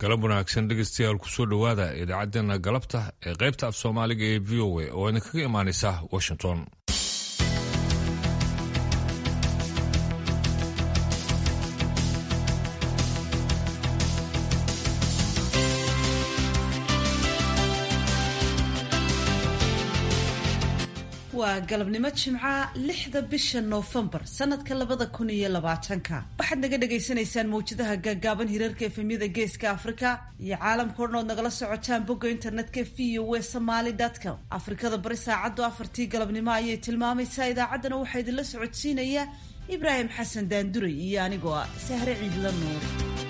galab wanaagsan dhegeystayaal kusoo dhowaada idaacaddeenna galabta ee qaybta af soomaaliga ee v o a oo idinkaga imaanaysa washington. waa galabnimo jimca 6 bisha Noofembar sanadka 2020 waxaad naga dhageysanaysaan mawjadaha gaagaaban hirarka efemyada geeska Afrika iyo caalamka oo dhan nagala socotaan bogga internetka voasomali.com. Afrikada bari saacadu 4 galabnimo ayay tilmaamaysaa. idaacaddana waxaa idinla socodsiinaya Ibraahim Xasan Daanduray iyo anigoo ah Sahre Ciidla Nuur.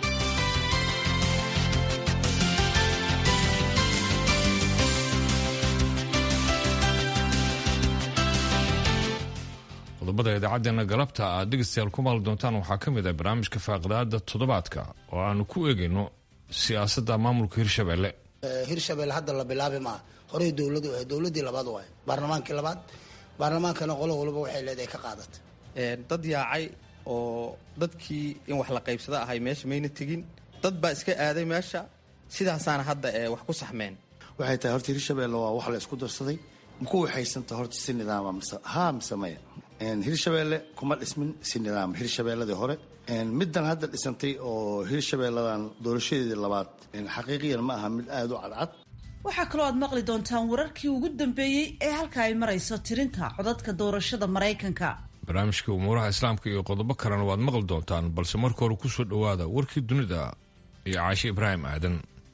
qodobada idaacaddeenna galabta aad dhegeystayaal ku maqli doontaan waxaa ka mid ah barnaamijka faaqidaada toddobaadka oo aanu ku eegayno siyaasadda maamulka Hirshabelle. Hirshabelle hadda la bilaabi maa horey dowladii labaad waay baarlamaankii labaad baarlamaankana qolo walba waxay leedahay ka qaadatay dad yaacay oo dadkii in wax la qaybsada ahay meesha mayna tegin dad baa iska aaday meesha sidaasaana hadda wax ku saxmeen. waxay tahay horta Hirshabelle waa wax la isku darsaday muku waxaysanta horta si nidaam samay Hirshabelle kuma dhismin si nidaam Hirshabelladii hore middan hadda dhisantay oo Hirshabelladan doorashadeedii labaad xaqiiqiyan ma aha mid aad u cadcad. waxaa kaloo aad maqli doontaan wararkii ugu dambeeyey ee halka ay marayso tirinta codadka doorashada Mareykanka. barnaamijka umuuraha islaamka iyo qodobo kalena waad maqli doontaan balse marka hore kusoo dhowaada warkii dunida iyo Caashe Ibraahim Aadan.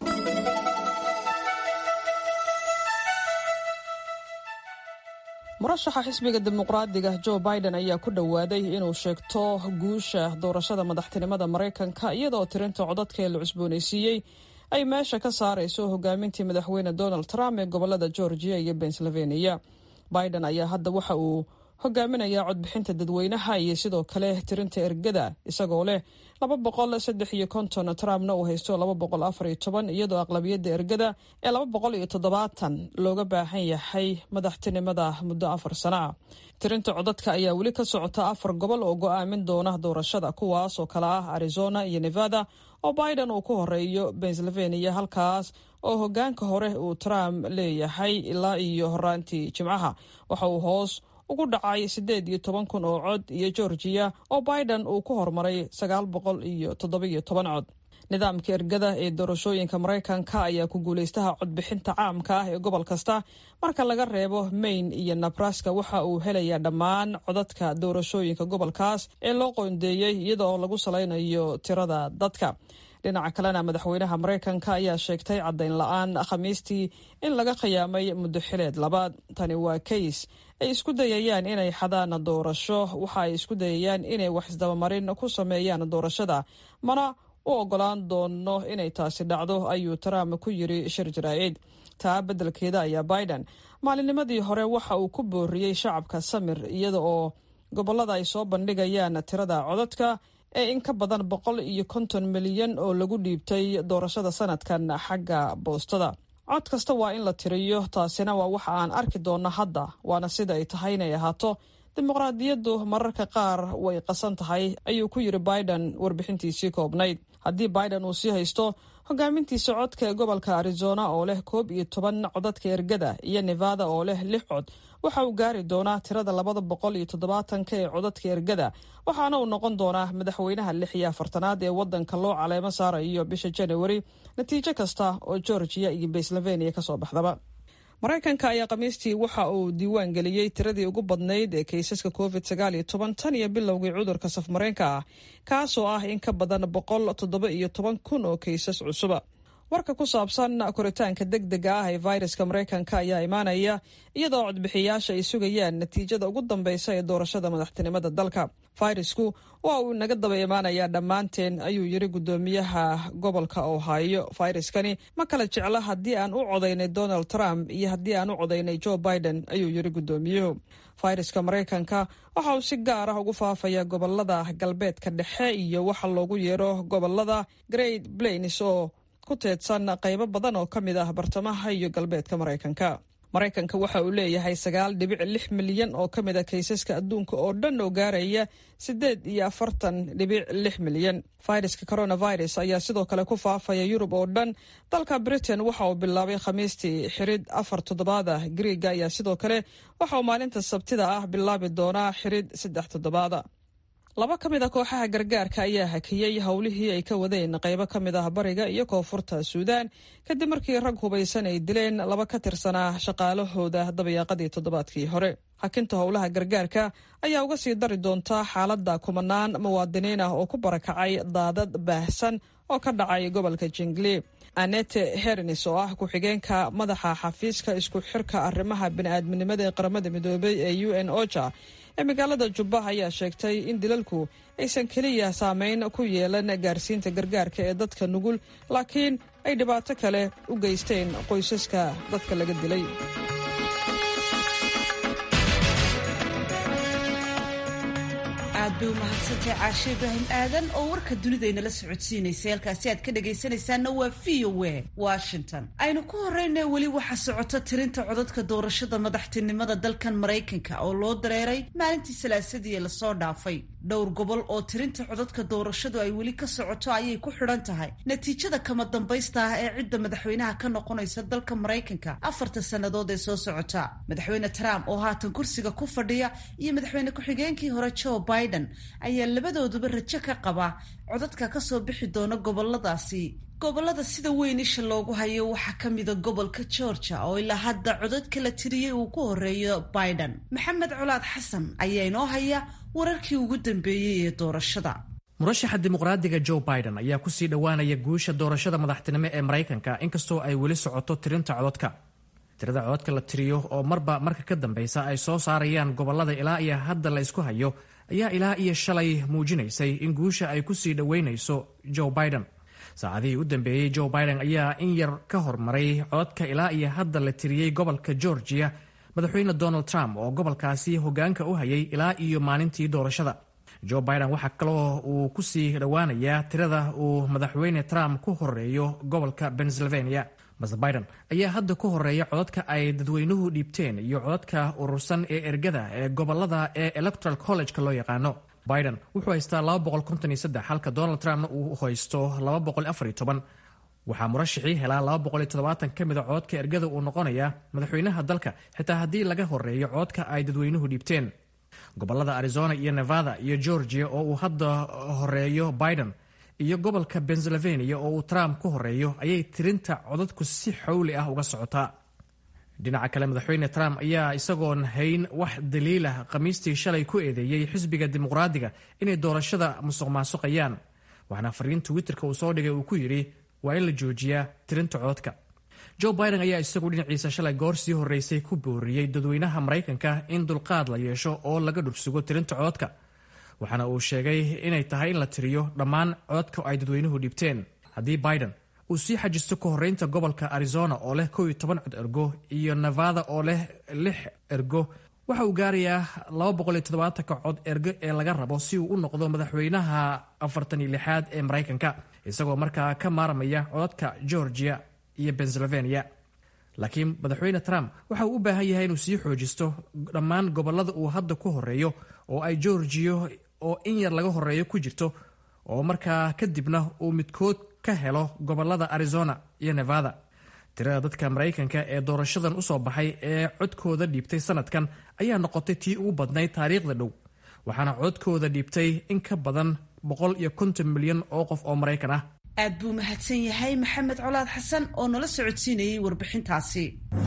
murashaxa xisbiga dimuqraadiga Joe Biden ayaa ku dhawaaday inuu sheegto guusha doorashada madaxtinimada Mareykanka iyadoo tirinta codadka la cusboonaysiiyey ay meesha ka saarayso hogaamintii madaxweyne Donald Trump ee gobolada Georgia iyo Pennsylvania. Biden ayaa hadda waxa uu hogaaminayaa codbixinta dadweynaha iyo sidoo kale tirinta ergada isagoo leh 253 Trumpna uu haysto 214 iyadoo aqlabiyadda ergada ee 270 looga baahan yahay madaxtinimada muddo 4 sano ah. tirinta codadka ayaa weli ka socota 4 gobol oo go'aamin doona doorashada kuwaas oo kala ah Arizona iyo Nevada oo Biden uu ku horeeyo Pennsylvania halkaas oo hogaanka hore uu Trump leeyahay ilaa iyo horaantii Jimcaha waxa uu hoos ugu dhacay 18,000 oo cod iyo Georgia oo Biden uu ku hormaray 917 cod. nidaamka ergada ee doorashooyinka Mareykanka ayaa ku guuleystaha codbixinta caamka ah ee gobol kasta marka laga reebo Maine iyo Nebraska waxa uu helayaa dhammaan codadka doorashooyinka gobolkaas ee loo qoondeeyay iyadoo lagu saleynayo tirada dadka. dhinaca kalena madaxweynaha Mareykanka ayaa sheegtay caddayn la'aan Khamiistii in laga khiyaamay muddo xileed labaad. tani waa case ay isku dayayaan inay xadaan doorasho waxa ay isku dayayaan inay wax isdabamarin ku sameeyaan doorashada mana u ogolaan doono inay taasi dhacdo ayuu Trump ku yiri shir jaraa'id. taa beddelkeeda ayaa Biden maalinnimadii hore waxa uu ku booriyey shacabka samir iyada oo gobolada ay soo bandhigayaan tirada codadka ee in ka badan 150 milyan oo lagu dhiibtay doorashada sanadkan xagga boostada. cod kasta waa in la tiriyo taasina waa waxa aan arki doona hadda waana sida ay tahay inay ahaato dimuqraadiyaddu mararka qaar way qasan tahay ayuu ku yiri Biden warbixintiisii koobnayd. haddii Biden uu sii haysto hogaamintiisa codka ee gobolka Arizona oo leh 11 codadka ergada iyo Nevada oo leh 6 cod waxa uu gaari doonaa tirada 270 ee codadka ergada waxaana uu noqon doonaa madaxweynaha 46aad ee wadanka loo caleemo saarayo bisha January natiijo kasta oo Georgia iyo Pennsylvania ka soo baxdaba. Mareykanka ayaa Khamiistii waxa uu diiwaan geliyey tiradii ugu badnayd ee kaysaska COVID-19 tan iyo bilowgii cudurka safmareenka ah kaasoo ah in ka badan 117,000 oo kaysas cusuba. warka ku saabsan koritaanka degdega ah ee fayraska Mareykanka ayaa imaanaya iyadoo codbixiyaasha ay sugayaan natiijada ugu dambeysa ee doorashada madaxtinimada dalka. fayrasku waa uu naga daba imaanayaa dhammaanteen ayuu yiri gudoomiyaha gobolka Ohio. fayraskani ma kala jecla haddii aan u codaynay Donald Trump iyo haddii aan u codaynay Joe Biden ayuu yiri gudoomiyuhu. fayraska Mareykanka waxa uu si gaar ah ugu faafaya gobolada galbeedka dhexe iyo waxa loogu yeero gobolada Great Plains oo ku teedsan qaybo badan oo ka mid ah bartamaha iyo galbeedka Mareykanka. maraykanka waxa uu leeyahay 9.6 milyan oo ka mid a kaysaska adduunka oo dhan oo gaaraya 8.46 milyan. fayraska coronavirus ayaa sidoo kale ku faafaya Yurub oo dhan. dalka Britain waxa uu bilaabay Khamiistii xirid 4 toddobaad ah. Greega ayaa sidoo kale waxa uu maalinta Sabtida ah bilaabi doonaa xirid 3 toddobaad. laba ka mid a kooxaha gargaarka ayaa hakiyey howlihii ay ka wadeen qaybo ka mid ah bariga iyo koonfurta Suudaan kadib markii rag hubaysan ay dileen laba ka tirsanaa shaqaalahooda dabayaaqadii toddobaadkii hore. hakinta howlaha gargaarka ayaa uga sii dari doonta xaaladda kumanaan muwaadiniin ah oo ku barakacay daadad baahsan oo ka dhacay gobolka Jingle. Annette Hernis oo ah ku-xigeenka madaxa xafiiska isku xirka arrimaha bini'aadminimada ee qaramada midoobay ee UN OCHA ee magaalada Jubba ayaa sheegtay in dilalku aysan keliya saameyn ku yeelan gaarsiinta gargaarka ee dadka nugul, laakiin ay dhibaato kale u geysteen qoysaska dadka laga dilay. aad bay u mahadsantay Caashe Ibraahim Aadan oo warka dunidayna la socodsiinaysay. halkaasi aad ka dhagaysanaysaana waa VOA Washington. aynu ku horreynay weli waxaa socota tirinta codadka doorashada madaxtinimada dalkan Maraykanka oo loo dareeray maalintii Salaasadii lasoo dhaafay. dhowr gobol oo tirinta codadka doorashadu ay weli ka socoto ayay ku xidhan tahay natiijada kama dambaysta ah ee cidda madaxweynaha ka noqonaysa dalka Maraykanka 4 sannadood ee soo socota. madaxweyne Trump oo haatan kursiga ku fadhiya iyo madaxweyne ku-xigeenkii hore Joe Biden ayaa labadooduba rajo ka qaba codadka ka soo bixi doona goboladaasi. gobolada sida weyn isha loogu hayo waxaa ka mida gobolka Georgia oo ilaa hadda codadka la tiriyey uu ku horeeyo Biden. Maxamed Colaad Xasan ayaa inoo haya wararkii ugu dambeeyey ee doorashada. murashaxa dimuqraadiga Joe Biden ayaa ku sii dhowaanaya guusha doorashada madaxtinimo ee Maraykanka inkastoo ay weli socoto tirinta codadka. tirada codadka la tiriyo oo marba marka ka dambaysa ay soo saarayaan gobolada ilaa iyo hadda la isku hayo ayaa ilaa iyo shalay muujinaysay in guusha ay ku sii dhoweynayso Joe Biden. saacadihii u dambeeyey Joe Biden ayaa in yar ka hormaray codadka ilaa iyo hadda la tiriyey gobolka Georgia madaxweyne Donald Trump oo gobolkaasi hogaanka u hayay ilaa iyo maalintii doorashada. Joe Biden waxa kaloo uu ku sii dhowaanayaa tirada uu madaxweyne Trump ku horeeyo gobolka Pennsylvania. Mr. Biden ayaa hadda ku horeeya codadka ay dadweynuhu dhiibteen iyo codadka urursan ee ergada ee gobolada ee Electoral College-ka loo yaqaano. Biden wuxuu haystaa 253 halka Donald Trump uu haysto 214. waxaa murashixii helaa 270 ka mid a codadka ergada uu noqonaya madaxweynaha dalka xitaa haddii laga horeeyo codadka ay dadweynuhu dhiibteen. gobolada Arizona iyo Nevada iyo Georgia oo uu hadda horeeyo Biden iyo gobolka Pennsylvania oo uu Trump ku horeeyo ayay tirinta codadku si xawli ah uga socotaa. dhinaca kale madaxweyne Trump ayaa isagoon hayn wax daliil ah Khamiistii shalay ku eedeeyay xisbiga dimuqraadiga inay doorashada musuqmaasuqayaan. waxaana fariin Twitterka uu soo dhigay uu ku yiri waa in la joojiyaa tirinta codadka. Joe Biden ayaa isagu dhinaciisa shalay goor sii horeysay ku booriyey dadweynaha Maraykanka in dulqaad la yeesho oo laga dhursugo tirinta codadka. waxaana uu sheegay inay tahay in la tiriyo dhammaan codadka ay dadweynuhu dhiibteen. haddii Biden uu sii xajisto ku horeynta gobolka Arizona oo leh 11 cod ergo iyo Nevada oo leh 6 ergo, waxa uu gaarayaa 270 cod ergo ee laga rabo si uu u noqdo madaxweynaha 46aad ee Maraykanka, isagoo markaa ka maarmaya codadka Georgia iyo Pennsylvania. laakiin madaxweyne Trump waxa uu u baahan yahay inuu sii xoojisto dhammaan gobolada uu hadda ku horeeyo oo ay Georgia oo in yar laga horeeyo ku jirto, oo markaa kadibna uu midkood ka helo gobolada Arizona iyo Nevada. tirada dadka Maraykanka ee doorashadan u soo baxay ee codkooda dhiibtay sanadkan ayaa noqotay tii ugu badnayd taariikhda dhow, waxaana codkooda dhiibtay in ka badan 150 milyan oo qof oo Maraykan ah. aad buu mahadsan yahay Maxamed Colaad Xasan oo nala socodsiinayay warbixintaasi.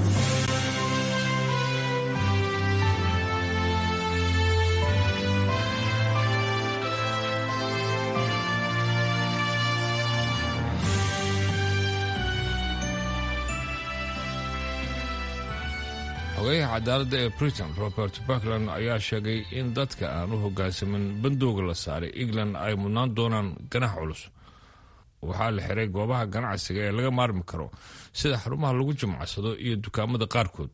xogayaha cadaaladda ee Britain Robert Buckland ayaa sheegay in dadka aan u hoggaansamin bandooga la saaray England ay mudnaan doonaan ganax culus. waxaa la xiray goobaha ganacsiga ee laga maarmi karo sida xarumaha lagu jimcadsado iyo dukaamada qaarkood.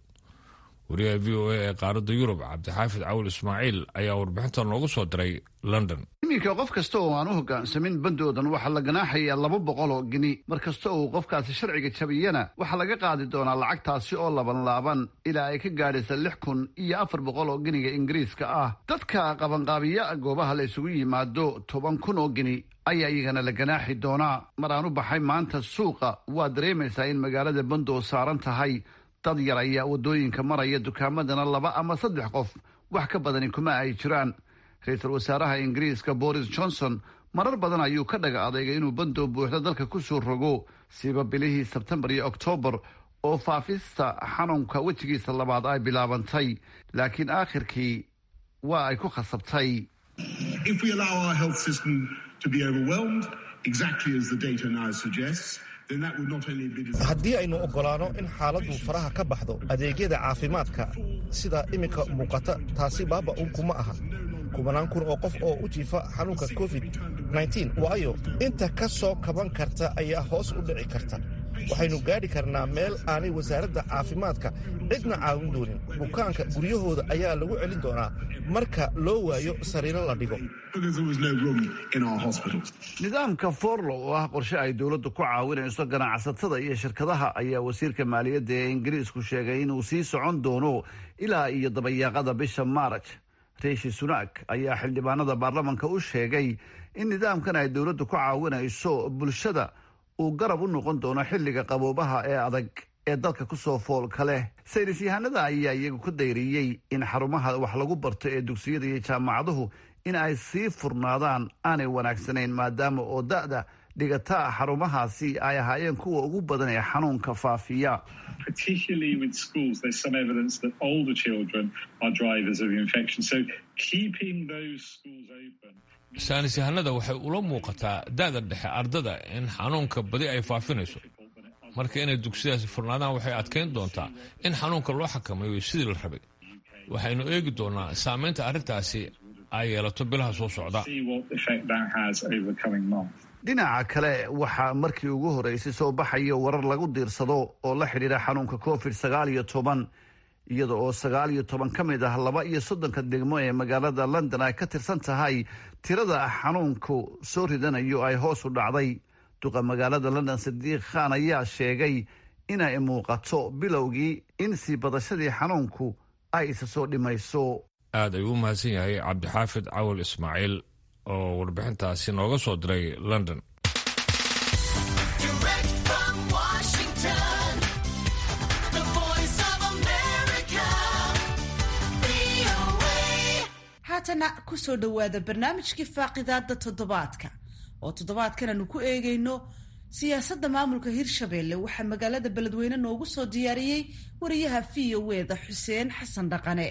wariyaha VOA ee qaaradda Yurub Cabdixaafid Cawil Ismaaciil ayaa warbixinta noogu soo diray London. iminka qof kasta oo aan u hoggaansamin bandoodan waxaa la ganaaxayaa 200 oo gini mar kasta oo qofkaasi sharciga jabiyana waxaa laga qaadi doonaa lacagtaasi oo laaban ilaa ay ka gaadhaysa 6,400 oo giniga ingiriiska ah. dadka qabanqaabiya goobaha la isugu yimaado 10,000 oo gini ayaa iyagana la ganaaxi doonaa. mar aan u baxay maanta suuqa waa dareemaysaa in magaalada bandoo saaran tahay. dad yar ayaa waddooyinka maraya, dukaamadana 2 ama 3 qof wax ka badani kuma ay jiraan. ra-iisul wasaaraha ingiriiska boris johnson marar badan ayuu ka dhaga adeegay inuu bandoo buuxda dalka ku soo rogo siiba bilihii sebtembar iyo oktoobar oo faafista xanuunka wejigiisa labaad ay bilaabantay, laakiin aakhirkii waa ay ku khasabtay. haddii aynu oggolaano in xaaladdu faraha ka baxdo adeegyada caafimaadka sida iminka muuqata, taasi baaba-un kuma aha 10,000 kun oo qof oo u jiifa xanuunka covid-19, waayo inta ka soo kaban karta ayaa hoos u dhici karta. waxaynu gaadhi karnaa meel aanay wasaaradda caafimaadka cidna caawin doonin. bukaanka guryahooda ayaa lagu celin doonaa marka loo waayo sariiro la dhigo. nidaamka forlow oo ah qorshe ay dowladdu ku caawinayso ganacsatada iyo shirkadaha ayaa wasiirka maaliyadda ee ingiriisku sheegay inuu sii socon doono ilaa iyo dabayaaqada bisha maaraj. riishi sunak ayaa xildhibaanada baarlamanka u sheegay in nidaamkan ay dowladdu ku caawinayso bulshada uu garab u noqon doono xilliga qaboobaha ee adag ee dalka ku soo foolka leh. saynis yahanada ayaa iyagu ku dayriyey in xarumaha wax lagu barto ee dugsiyada iyo jaamacaduhu in ay sii furnaadaan aanay wanaagsanayn, maadaama oo da'da dhigata xarumahaasi ay ahaayeen kuwa ugu badan ee xanuunka faafiya. saynis yahanada waxay ula muuqataa da'da dhexe ardada in xanuunka badi ay faafinayso. marka inay dugsiyadaasi furnaadaan waxay adkayn doontaa in xanuunka loo xakameeyo sidii la rabay. waxaynu eegi doonaa saamaynta arrintaasi ay yeelato bilaha soo socda. dhinaca kale waxaa markii ugu horeysay soo baxayo warar lagu diirsado oo la xidhiidha xanuunka covid-19 iyada oo 19 ka mid ah 32 degmo ee magaalada london ay ka tirsan tahay tirada xanuunku soo ridanayo ay hoos u dhacday. duqa magaalada london sadiiq khan ayaa sheegay inay muuqato bilowgii in sii badashadii xanuunku ay isa soo dhimayso. aad ayuu u mahadsan yahay cabdixaafid cawal ismaaciil oo warbixintaasi nooga soo diray london. haatana ku soo dhowaada barnaamijkii faaqidaada toddobaadka oo toddobaadkan aanu ku eegayno siyaasadda maamulka hirshabeelle. waxaa magaalada beledweyne noogu soo diyaariyey wariyaha VOA-da xuseen xasan dhaqane.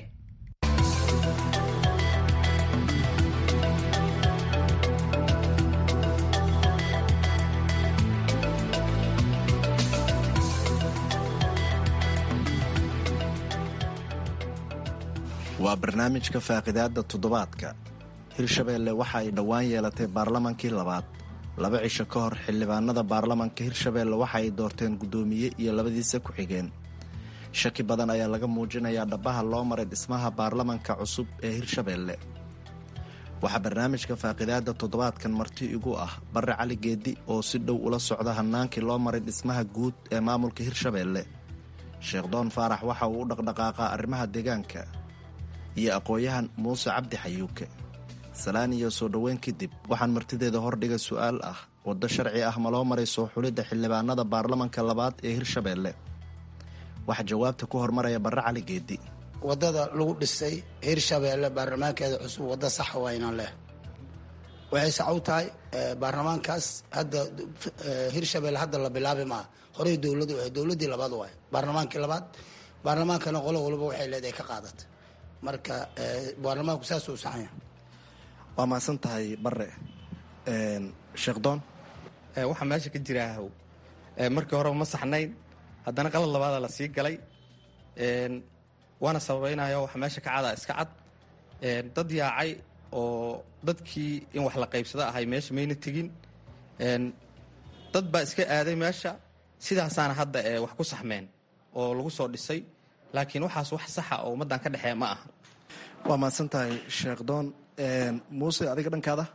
waa barnaamijka faaqidaada toddobaadka. hirshabeelle waxa ay dhowaan yeelatay baarlamankii labaad. 2 cisho ka hor xildhibaanada baarlamanka hirshabeelle waxa ay doorteen guddoomiye iyo 2diisa ku-xigeen. shaki badan ayaa laga muujinayaa dhabaha loo maray dhismaha baarlamanka cusub ee hirshabeelle. waxaa barnaamijka faaqidaada toddobaadkan marti igu ah Barre Cali Geedi oo si dhow ula socda hannaankii loo maray dhismaha guud ee maamulka hirshabeelle. Sheekh Doon Faarax waxa uu u dhaqdhaqaaqaa arrimaha deegaanka, iyo aqoon-yahan Muuse Cabdi Xayuuke. salaan iyo soo dhoweyn kadib waxaan martideeda hordhiga su-aal ah: waddo sharci ah ma loo maray soo xulidda xildhibaanada baarlamanka labaad ee hirshabeelle? waxaa jawaabta ku hormaraya Barre Cali Geedi. waddada lagu dhisay hirshabeelle baarlamaankeeda cusub waddo saxa waa inaan leh. waxay sacow tahay baarlamaankaas hadda hirshabeelle hadda la bilaabi maa horey dowladdii labaad waay baarlamaankii labaad. baarlamaankana qolo walba waxay leedahay ka qaadatay. marka baarlamaanku saas uu saxanya. waa mahadsan tahay Barre. Sheekh Doon, waxaa meesha ka jira markii hore ma saxnayn, haddana qalad labaada la sii galay. waana sababeynaya waxa meesha ka cada iska cad. dad yaacay oo dadkii in wax la qaybsada ahay meesha mayna tegin. dad baa iska aaday meesha, sidaasaana hadda wax ku saxmeen oo lagu soo dhisay. laakiin waxaas wax saxa oo ummaddan ka dhexeeya ma aha. waa mahadsan tahay Sheekh Doon. Muuse, adiga dhankaada?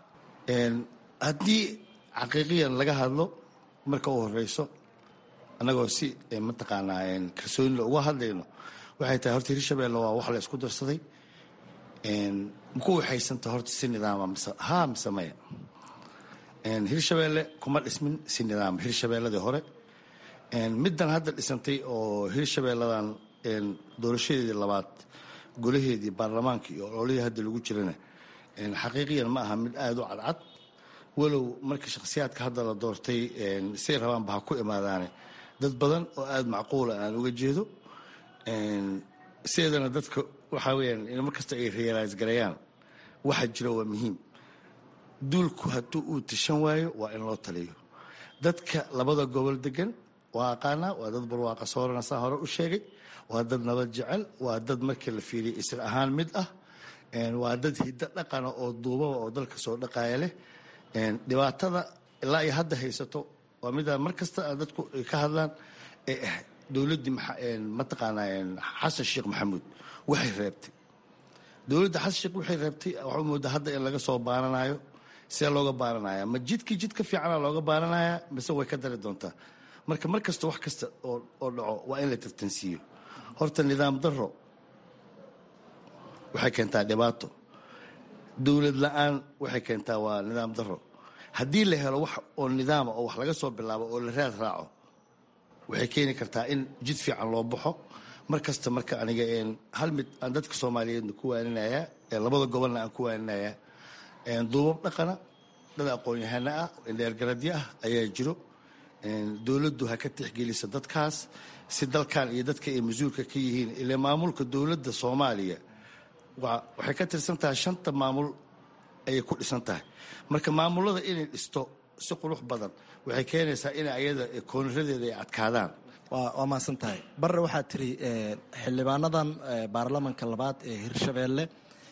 haddii xaqiiqiyan laga hadlo marka u horeyso annagoo si mataqaanaa kalsoonila uga hadlayno waxay tahay horta hirshabeelle waa wax la isku darsaday maku waxaysanta horta si nidaama mise maya hirshabeelle kuma dhismin si nidaama hirshabeelladii hore middan hadda dhisantay oo hirshabeelladan doorashadeedii labaad golaheedii baarlamaanka iyo ololihii hadda lagu jirana xaqiiqiyan ma aha mid aada u cadcad walow markii shakhsiyaadka hadda la doortay say rabaanba ha ku imaadaane dad badan oo aada macquula aan uga jeedo sideedana dadka waxaa weyaan in mar kasta ay realize garayaan waxa jira waa muhiim duulku hadduu uu tashan waayo waa in loo taliyo dadka labada gobol degan waa aqaanaa waa dad barwaaqa soorana saa hore u sheegay waa dad nabad jecel waa dad markii la fiiriyay isir ahaan mid ah waa dad hiddo dhaqana oo duubaba oo dalka soo dhaqaaya leh dhibaatada ilaa ay hadda haysato waa midaa mar kasta dadku ay ka hadlaan ee ah dowladdii mataqaanaa xasan sheekh maxamuud waxay reebtay dowladda xasan sheekh waxay reebtay waxaa moodaa hadda in laga soo baaranayo see looga baaranaya ma jidkii jid ka fiicana looga baaranaya mise way ka dari doontaa marka mar kasta wax kasta oo dhaco waa in la tartansiiyo horta nidaam daro waxay keentaa dhibaato dowlad la-aan waxay keentaa waa nidaam daro haddii la helo wax oo nidaama oo wax laga soo bilaabo oo la raad raaco waxay keeni kartaa in jid fiican loo baxo mar kasta marka aniga hal mid aan dadka soomaaliyeedna ku waaninayaa labada gobolna aan ku waaninayaa duubab dhaqana dad aqoon-yahano ah indheergaradyo ah ayaa jiro dowladdu ha ka tixgelisa dadkaas si dalkan iyo dadka ay mas-uulka ka yihiin ile maamulka dowladda soomaaliya waxay ka tirsan tahay 5 maamul ayay ku dhisan tahay marka maamulada inay dhisto si qurux badan waxay keenaysaa in ayada koonradeeda ay adkaadaan waa maasan tahay barre waxaad tiri xildhibaanadan baarlamanka labaad ee hirshabeelle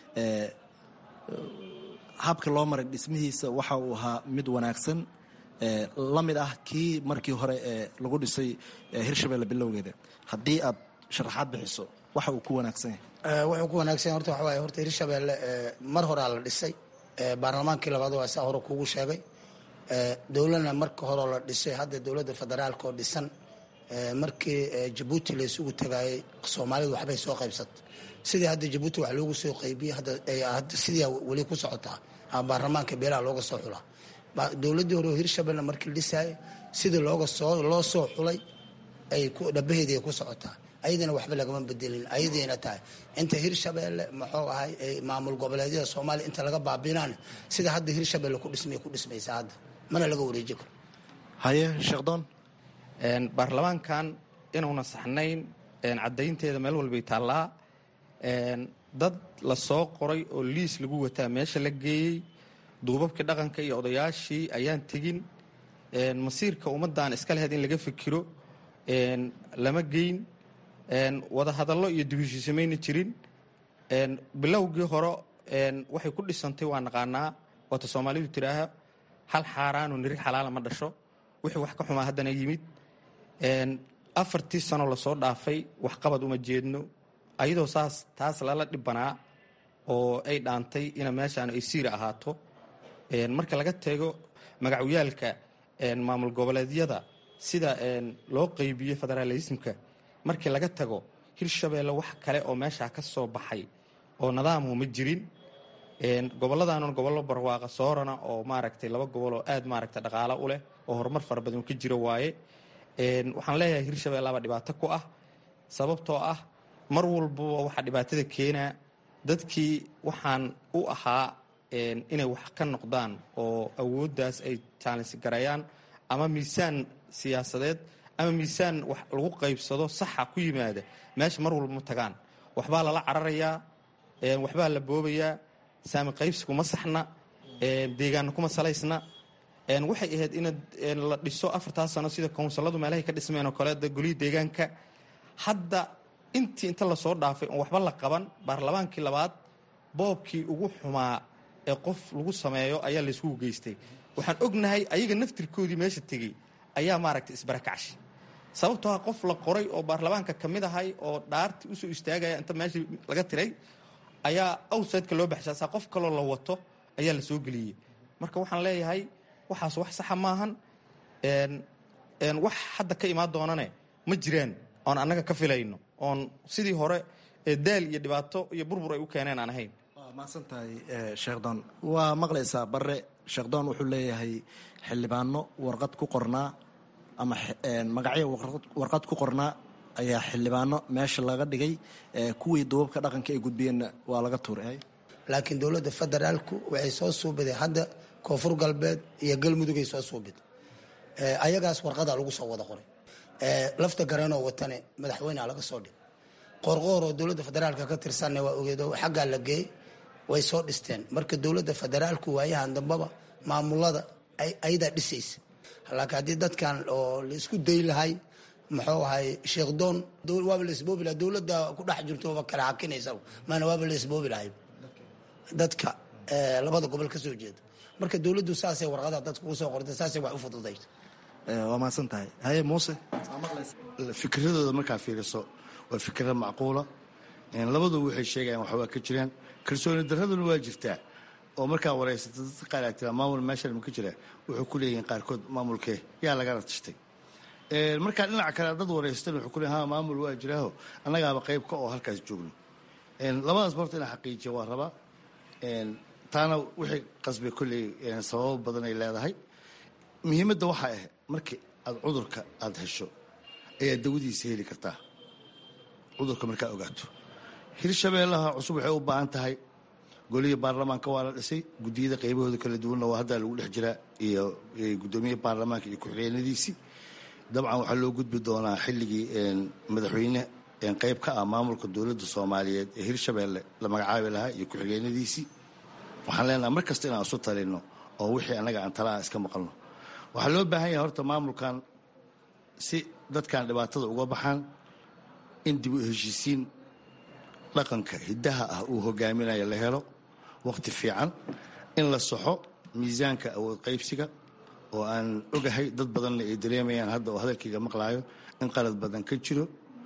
habka loo maray dhismihiisa waxa uu ahaa mid wanaagsan la mid ah kii markii hore lagu dhisay hirshabeelle bilowgeeda haddii aad sharaxaad bixiso waxa uu ku wanaagsan yahay wuxuu ku wanaagsan horta waxa waaye horta hirshabeelle mar horaa la dhisay baarlamaankii labaad waa saa hore kugu sheegay dowladna marka horeo la dhisay hadda dowladda federaalka oo dhisan markii jabuuti la isugu tagaayay soomaalidu waxbay soo qaybsato sidii hadda jabuuti wax loogu soo qaybiyey hadda sidii weli ku socotaa baarlamaanka beelaha looga soo xulaa dowladdii hore oo hirshabeelle markii la dhisaayay sidii loo soo xulay ay dhabaheedii ay ku socotaa ayadana waxba lagama bedelin ayadiina tahay inta hirshabeelle muxuu ahay maamul goboleedyada soomaaliya inta laga baabinaan sida hadda hirshabeelle ku dhismaysa hadda mana laga wareeji karo haye sheekdoon baarlamaankan inuuna saxnayn caddaynteeda meel walbay taallaa dad la soo qoray oo liis lagu wataa meesha la geeyey duubabkii dhaqanka iyo odayaashii ayaan tegin masiirka ummaddan iska lahayd in laga fikiro lama geyn wada hadallo iyo dibheshiisimayna jirin bilowgii hore waxay ku dhisantay waa naqaanaa waata soomaalidu tiraaha hal xaaraanoo niri xalaala ma dhasho wixii wax ka xumaa haddana yimid 4 sano lasoo dhaafay waxqabad uma jeedno ayadoo taas lala dhibanaa oo ay dhaantay ina meeshaan ay siira ahaato marka laga teego magacyaalka maamul goboleedyada sida loo qaybiyo federaalismka markii laga tago hirshabeelle wax kale oo meeshaa ka soo baxay oo nidaamhu ma jirin gobolladaanan gobollo barwaaqa soorana oo maaragtay 2 gobol oo aad maaragtay dhaqaalo u leh oo horumar fara badan ka jiro waaye waxaan leeyahay hirshabeelle baa dhibaato ku ah sababtoo ah mar walbaba waxaa dhibaatada keenaa dadkii waxaan u ahaa inay wax ka noqdaan oo awooddaas ay jaalinsi garayaan ama miisaan siyaasadeed ama miisaan wax lagu qaybsado saxa ku yimaada meesha mar walba ma tagaan waxbaa lala cararayaa waxbaa la boobayaa saami qaybsi kuma saxna deegaanna kuma salaysna waxay ahayd in la dhiso 4 sano sida kownsalladu meelahay ka dhismeen oo kale golihii deegaanka hadda inta lasoo dhaafay oon waxba la qaban baarlamaankii labaad boobkii ugu xumaa ee qof lagu sameeyo ayaa layskugu geystay waxaan ognahay ayaga naftirkoodii meesha tegey ayaa maaragtay isbarakacshay sababtoo ah qof la qoray oo baarlamaanka ka mid ahay oo dhaartii usoo istaagaya inta meeshii laga tiray ayaa awsadka loo baxshaasaa qof kaloo la wato ayaa la soo geliyey marka waxaan leeyahay waxaas wax saxa maahan. Wax hadda ka imaan doonane ma jiraan oon annaga ka filayno oon sidii hore daal iyo dhibaato iyo burbur ay u keeneen aan ahayn. waa mahadsan tahay sheekhdon. waa maqlaysaa Barre. sheekhdon wuxuu leeyahay xildhibaano warqad ku qornaa ama magacyo warqad ku qornaa ayaa xildhibaano meesha laga dhigay, kuwii duubabka dhaqanka ay gudbiyeenna waa laga tuuray. laakiin dowladda federaalku waxay soo suubiday hadda koonfur galbeed iyo galmudug ay soo suubiday, ayagaas warqada lagu soo wada qoray. lafta gareenoo watane madaxweyneha laga soo dhigay. qorqoor oo dowladda federaalka ka tirsanna waa ogeedo xaggaa la geeyey, way soo dhisteen. marka dowladda federaalku waayahan dambaba maamulada ayadaa dhisaysa. laakiin haddii dadkan oo la isku day lahay muxuu ahay sheekdoon waaba la isboobi lahay, dowladda ku dhex jirto waaba kala xakinaysa maana waaba la isboobi lahay dadka labada gobol ka soo jeeda. marka dowladdu saasay warqadaha dadka ugu soo qortay, saasay wax u fududaysa. waa mahadsan tahay. haye muuse. fikradooda markaa fiiriso waa fikrada macquula. labadu waxay sheegayaan waxbaa ka jiraan. kalsooni daraduna waa jirtaa oo markaa wareysata dadka qaar aa tiraa maamul meeshan ma ka jira, wuxuu ku leeyihiin qaarkood maamulkee yaa lagala tashtay. markaa dhinaca kale dad wareysatan wuxuu ku leeyahay maamul waa jiraaho annagaaba qayb ka oo halkaas joogno. labadaas horta inaa xaqiijiya waa rabaa. taana wixii qasbay kolley sababo badan ay leedahay. muhiimadda waxaa ah markii aad cudurka aada hesho ayaad dawadiisa heli kartaa, cudurka markaa ogaato. hirshabeellaha cusub waxay u baahan tahay golihii baarlamaanka waa la dhisay, guddiyada qaybahooda kala duwanna waa haddaa lagu dhex jiraa, iyo guddoomiyaha baarlamaanka iyo ku-xigeenadiisii. dabcan waxaa loo gudbi doonaa xilligii madaxweyne qayb ka ah maamulka dowladda soomaaliyeed ee hirshabeelle la magacaabi lahaa iyo ku-xigeenadiisii. waxaan leenaha mar kasta inaan isu talino oo wixii annaga aan talaha iska maqalno. waxaa loo baahan yahay horta maamulkan si dadkan dhibaatada uga baxaan in dib u heshiisiin dhaqanka hiddaha ah uu hogaaminayo la helo waqti fiican, in la saxo miisaanka awood qaybsiga oo aan ogahay dad badanna ay dareemayaan hadda oo hadalkayga maqlaayo in qalad badan ka jiro.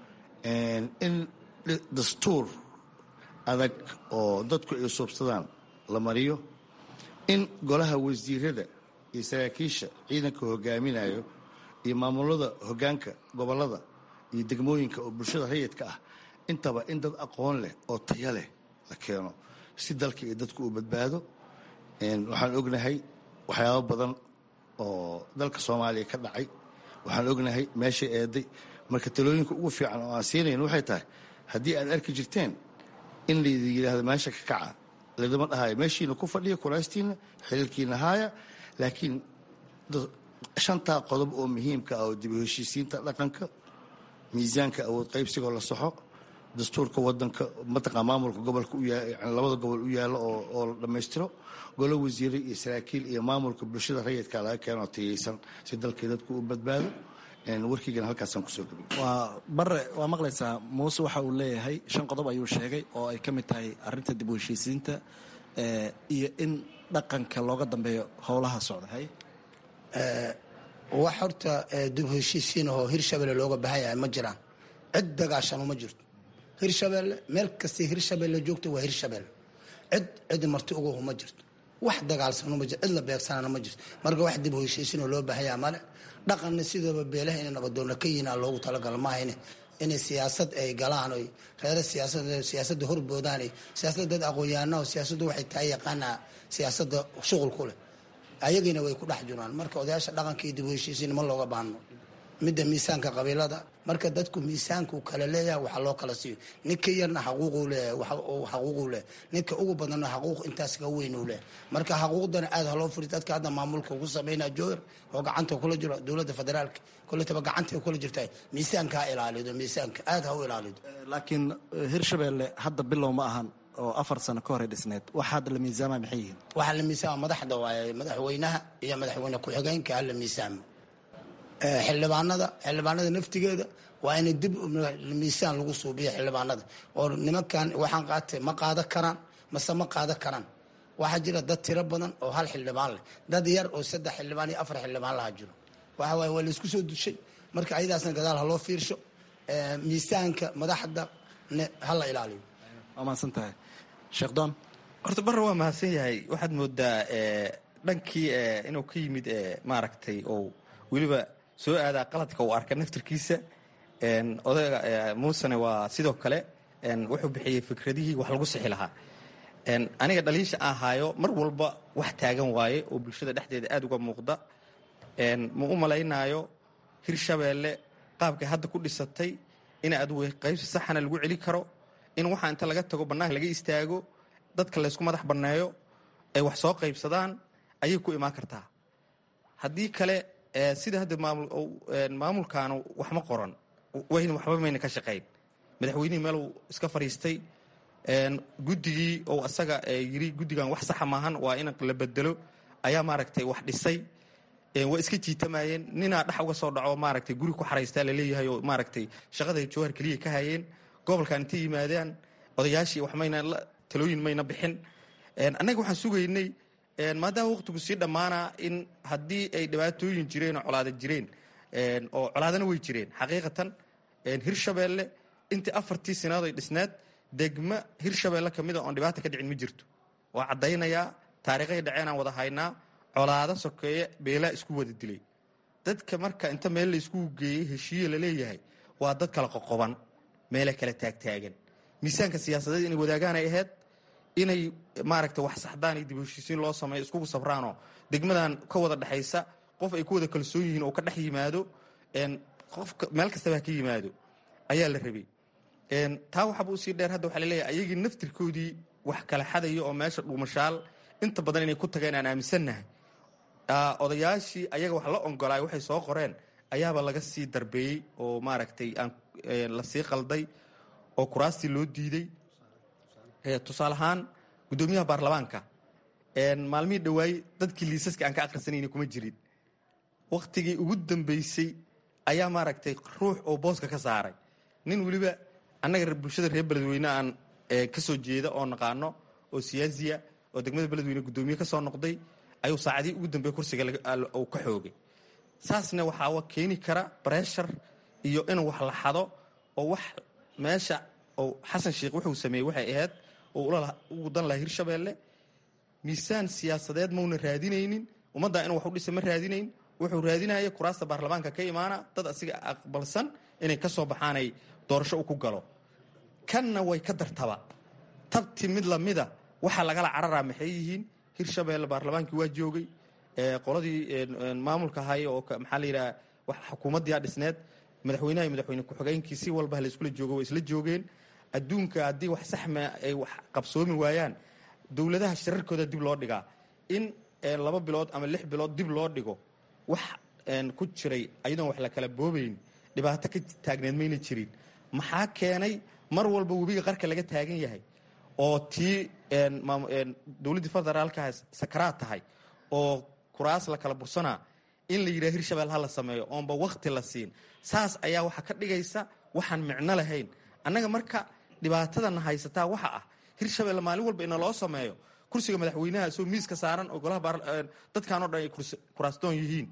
in dastuur adag oo dadku ay suubsadaan la mariyo, in golaha wasiirada iyo saraakiisha ciidanka hogaaminayo iyo maamulada hogaanka gobolada iyo degmooyinka oo bulshada rayidka ah intaba in dad aqoon leh oo taya leh la keeno si dalka iyo dadku u badbaado. waxaan ognahay waxyaabo badan oo dalka soomaaliya ka dhacay, waxaan ognahay meeshay eeday. marka talooyinka ugu fiican oo aan siinayn waxay tahay haddii aad arki jirteen in laydin yidhaahdo meesha ka kaca, ladama dhahayo meeshiina ku fadhiya kuraastiina xililkiina haaya, laakiin shantaa qodob oo muhiimka ah oo dib u heshiisiinta dhaqanka, miisaanka awood qaybsigoo la saxo, dastuurka wadanka mataqaa maamulka gobolka labada gobol u yaalo oo la dhammaystiro, golo wasiire iyo saraakiil iyo maamulka bulshada rayidka laga keenoo tayaysan si dalkii dadku u badbaado. warkiigana halkaasaan kusoo gabay. waa Barre, waa maqlaysaa muuse waxa uu leeyahay 5 qodob ayuu sheegay oo ay ka mid tahay arrinta dib u heshiisiinta iyo in dhaqanka looga dambeeyo howlaha socda. hay wax horta dib u heshiisiin oo hirshabeelle looga baahan yahay ma jiraan. cid dagaashano ma jirto. hirshabeelle meel kastay hirshabeelle joogto waa hirshabeelle. cid marti ugu ma jirto. wax dagaalsano ma jirto, cid la beegsanana ma jirto. marka wax dib u heshiisiin oo loo baahan yahay male. dhaqanna sidooba beelaha inay nabadoonna ka yihiin loogu talagalo maahayne inay siyaasad ay galaan oy reere siyaasadda horboodaan. siyaasadda dad aqoon-yahanao siyaasaddu waxay tahay yaqaanaa siyaasadda shuqul ku leh, ayagiina way ku dhex jiraan. marka odayaasha dhaqanka iyo dib u heshiisiin ma looga baahno. midda miisaanka qabiilada, marka dadku miisaanku kala leeyahay waxaa loo kala siiyo. ninka yarna xaquuquu leeyahay, ninka ugu badanna xaquuq intaas ka weynuu leeyahay. marka xaquuqdana aad haloo furi dadka hadda maamulka ku sameynaa jooyar oo gacanta kula jiro dowladda federaalka kolletaba gacanta kula jirta. miisaanka ha ilaalido, miisaanka aad ha u ilaalido. laakiin hirshabeelle hadda bilow ma ahan oo 4 sano ka hor dhisneed. waxa hadda la miisaama maxay yihiin? waxaa la miisaama madaxda waaye, madaxweynaha iyo madaxweyne ku-xigeenka ha la miisaamo. xildhibaanada naftigeeda waa in dib miisaan lagu suubiyo xildhibaanada oo nimankan waxaan qaatay ma qaadan karaan mase ma qaadan karaan. waxaa jira dad tiro badan oo 1 xildhibaan leh, dad yar oo 3 xildhibaan iyo 4 xildhibaan laha jiro. waxa waaye waa laisku soo dushay. marka ayadaasna gadaal ha loo fiirsho, miisaanka madaxda ha la ilaaliyo. waa mahadsan tahay sheekh doon. horta Barre waa mahadsan yahay. waxaad moodaa dhankii inuu ka yimid maaragtay oo weliba soo aadaa qaladka uu arka naftirkiisa. odayga muusene waa sidoo kale wuxuu bixiyey fikradihii wax lagu sixi lahaa. aniga dhaliisha aan haayo mar walba wax taagan waaye oo bulshada dhexdeeda aad uga muuqda. ma u malaynaayo hirshabeelle qaabkay hadda ku dhisatay in qaybsi saxana lagu celi karo, in waxaa inta laga tago bannaanka laga istaago, dadka laysku madax banneeyo, ay wax soo qaybsadaan ayay ku imaan kartaa. haddii kale sida hadda maamulkaanu wax ma qoran, waxba mayna ka shaqayn. madaxweynihii meeluu iska fadhiistay, guddigii oo asaga yiri guddigan wax saxa maahan, waa in la bedelo, ayaa maaragtay wax dhisay. waa iska jiitamayeen, ninaa dhex uga soo dhaco maaragtay guri ku xaraystaa laleeyahay oo maaragtay shaqaday jawhar keliya ka hayeen. gobolkan intay yimaadaan odayaashii wax mayna talooyin mayna bixin. annaga waxaan sugaynay maadaama waqtigu sii dhammaanaa in haddii ay dhibaatooyin jireen oo colaada jireen, oo colaadana way jireen xaqiiqatan. hirshabeelle intii 4 sanadood ay dhisnaad degma hirshabeelle ka mida oon dhibaata ka dhicin ma jirto. waa caddaynayaa, taariikhay dhaceenaan wada haynaa, colaado sokeeye beelaa isku wada dilay. dadka marka inta meel la isku geeyey heshiiye la leeyahay waa dad kala qoqoban, meele kala taagtaagan. miisaanka siyaasadeed inay wadaagaan ay ahayd, inay maaragtay wax saxdaan iyo dib u heshiisiin loo sameeyo, iskugu sabraanoo degmadan ka wada dhexaysa qof ay ku wada kalsoon yihiin oo ka dhex yimaado, qofka meel kastaba ha ka yimaado ayaa la rabay. taa waxaaba usii dheer, hadda waxaa laleeyahay ayagii naftirkoodii wax kala xadaya oo meesha dhuumashaal inta badan inay ku tageen aan aaminsannahay. odayaashii ayaga wax la ongolaay waxay soo qoreen ayaaba laga sii darbeeyey oo maaragtay la sii qalday oo kuraastii loo diiday. tusaale ahaan guddoomiyaha baarlamaanka maalmihii dhawaayey dadkii liisaska aan ka akhrisanayna kuma jirin. wakhtigii ugu dambeysay ayaa maaragtay ruux oo booska ka saaray. nin weliba annaga bulshada reer beledweyne aan ka soo jeeda oo naqaano oo siyaasiya oo degmada beledweyne guddoomiye ka soo noqday ayuu saacadii ugu dambeeye kursiga uu ka xoogay. saasna waxaa keeni kara breshar iyo inuu wax la xado oo wax meesha oo xasan sheekh wuxuu sameeyey waxay ahayd oo ugu dan lahaa hirshabeelle. miisaan siyaasadeed mauna raadinaynin, ummaddaa inuu wax u dhisa ma raadinayn. wuxuu raadinaya kuraasta baarlamaanka ka imaana dad asiga aqbalsan inay ka soo baxaanay doorasho u ku galo. kanna way ka dartaba tabti mid lamida waxaa lagala cararaa maxay yihiin. hirshabeelle baarlamaankii waa joogay, qoladii maamulka ahay oo maxaa la yidhaha xukuumaddii aa dhisneed, madaxweynaha iyo madaxweyne ku-xigeenkii si walba la iskula joogo way isla joogeen. adduunka haddii wax saxma ay wax qabsoomi waayaan, dowladaha shirarkooda dib loo dhigaa. in 2 bilood ama 6 bilood dib loo dhigo wax ku jiray ayadoon wax la kala boobayn, dhibaato ka taagneed mayna jirin. maxaa keenay mar walba webiga qarka laga taagan yahay oo tii dowladdii federaalka sakaraad tahay oo kuraas la kala bursanaa in la yidhaha hirshabelle ha la sameeyo oonba wakti la siin. saas ayaa waxaa ka dhigaysa waxaan micno lahayn. annaga marka dhibaatadana haysataa waxa ah hirshabelle maalin walba ina loo sameeyo kursiga madaxweynaha soo miiska saaran oo golaha dadkan oo dhan ay kuraastoon yihiin.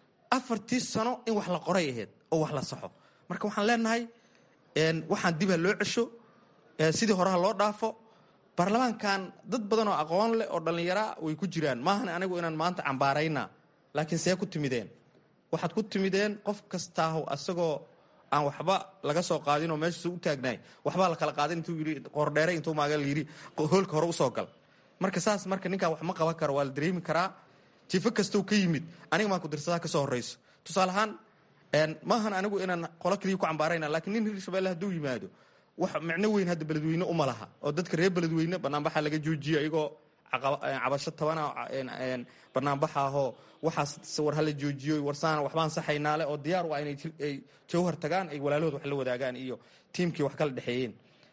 4 sano in wax la qoray ahayd oo wax la saxo. marka waxaan leenahay waxaan dib ha loo cesho, sidii horeha loo dhaafo. baarlamaankan dad badan oo aqoon leh oo dhallinyaraa way ku jiraan. maahan anigu inaan maanta cambaarayna, laakiin see ku timideen? waxaad ku timideen qof kastaaho asagoo aan waxba laga soo qaadin oo meesha u taagnaay, waxbaa la kala qaadin intuu yidhi qoordheere intuu maaga la yidhi hoolka hore usoo gal. marka saas marka ninkaa wax ma qaban karo, waa la dareemi karaa. jifo kastou ka yimid aniga maan ku dirsadaa ka soo horrayso. tusaale ahaan maahan anigu inaan qolo keliya ku cambaarayna, laakiin nin hirshabelle hadduu yimaado wax micno weyn hadda beledweyne uma laha. oo dadka reer beledweyne banaanbaxa laga joojiyo iyagoo cabasho tabana banaanbaxa ahoo waxaas war hala joojiyo warsaan waxbaan saxaynaale oo diyaar u ah inay jawhar tagaan, ay walaalahood wax la wadaagaan iyo tiimkii wax kala dhexeeyeen.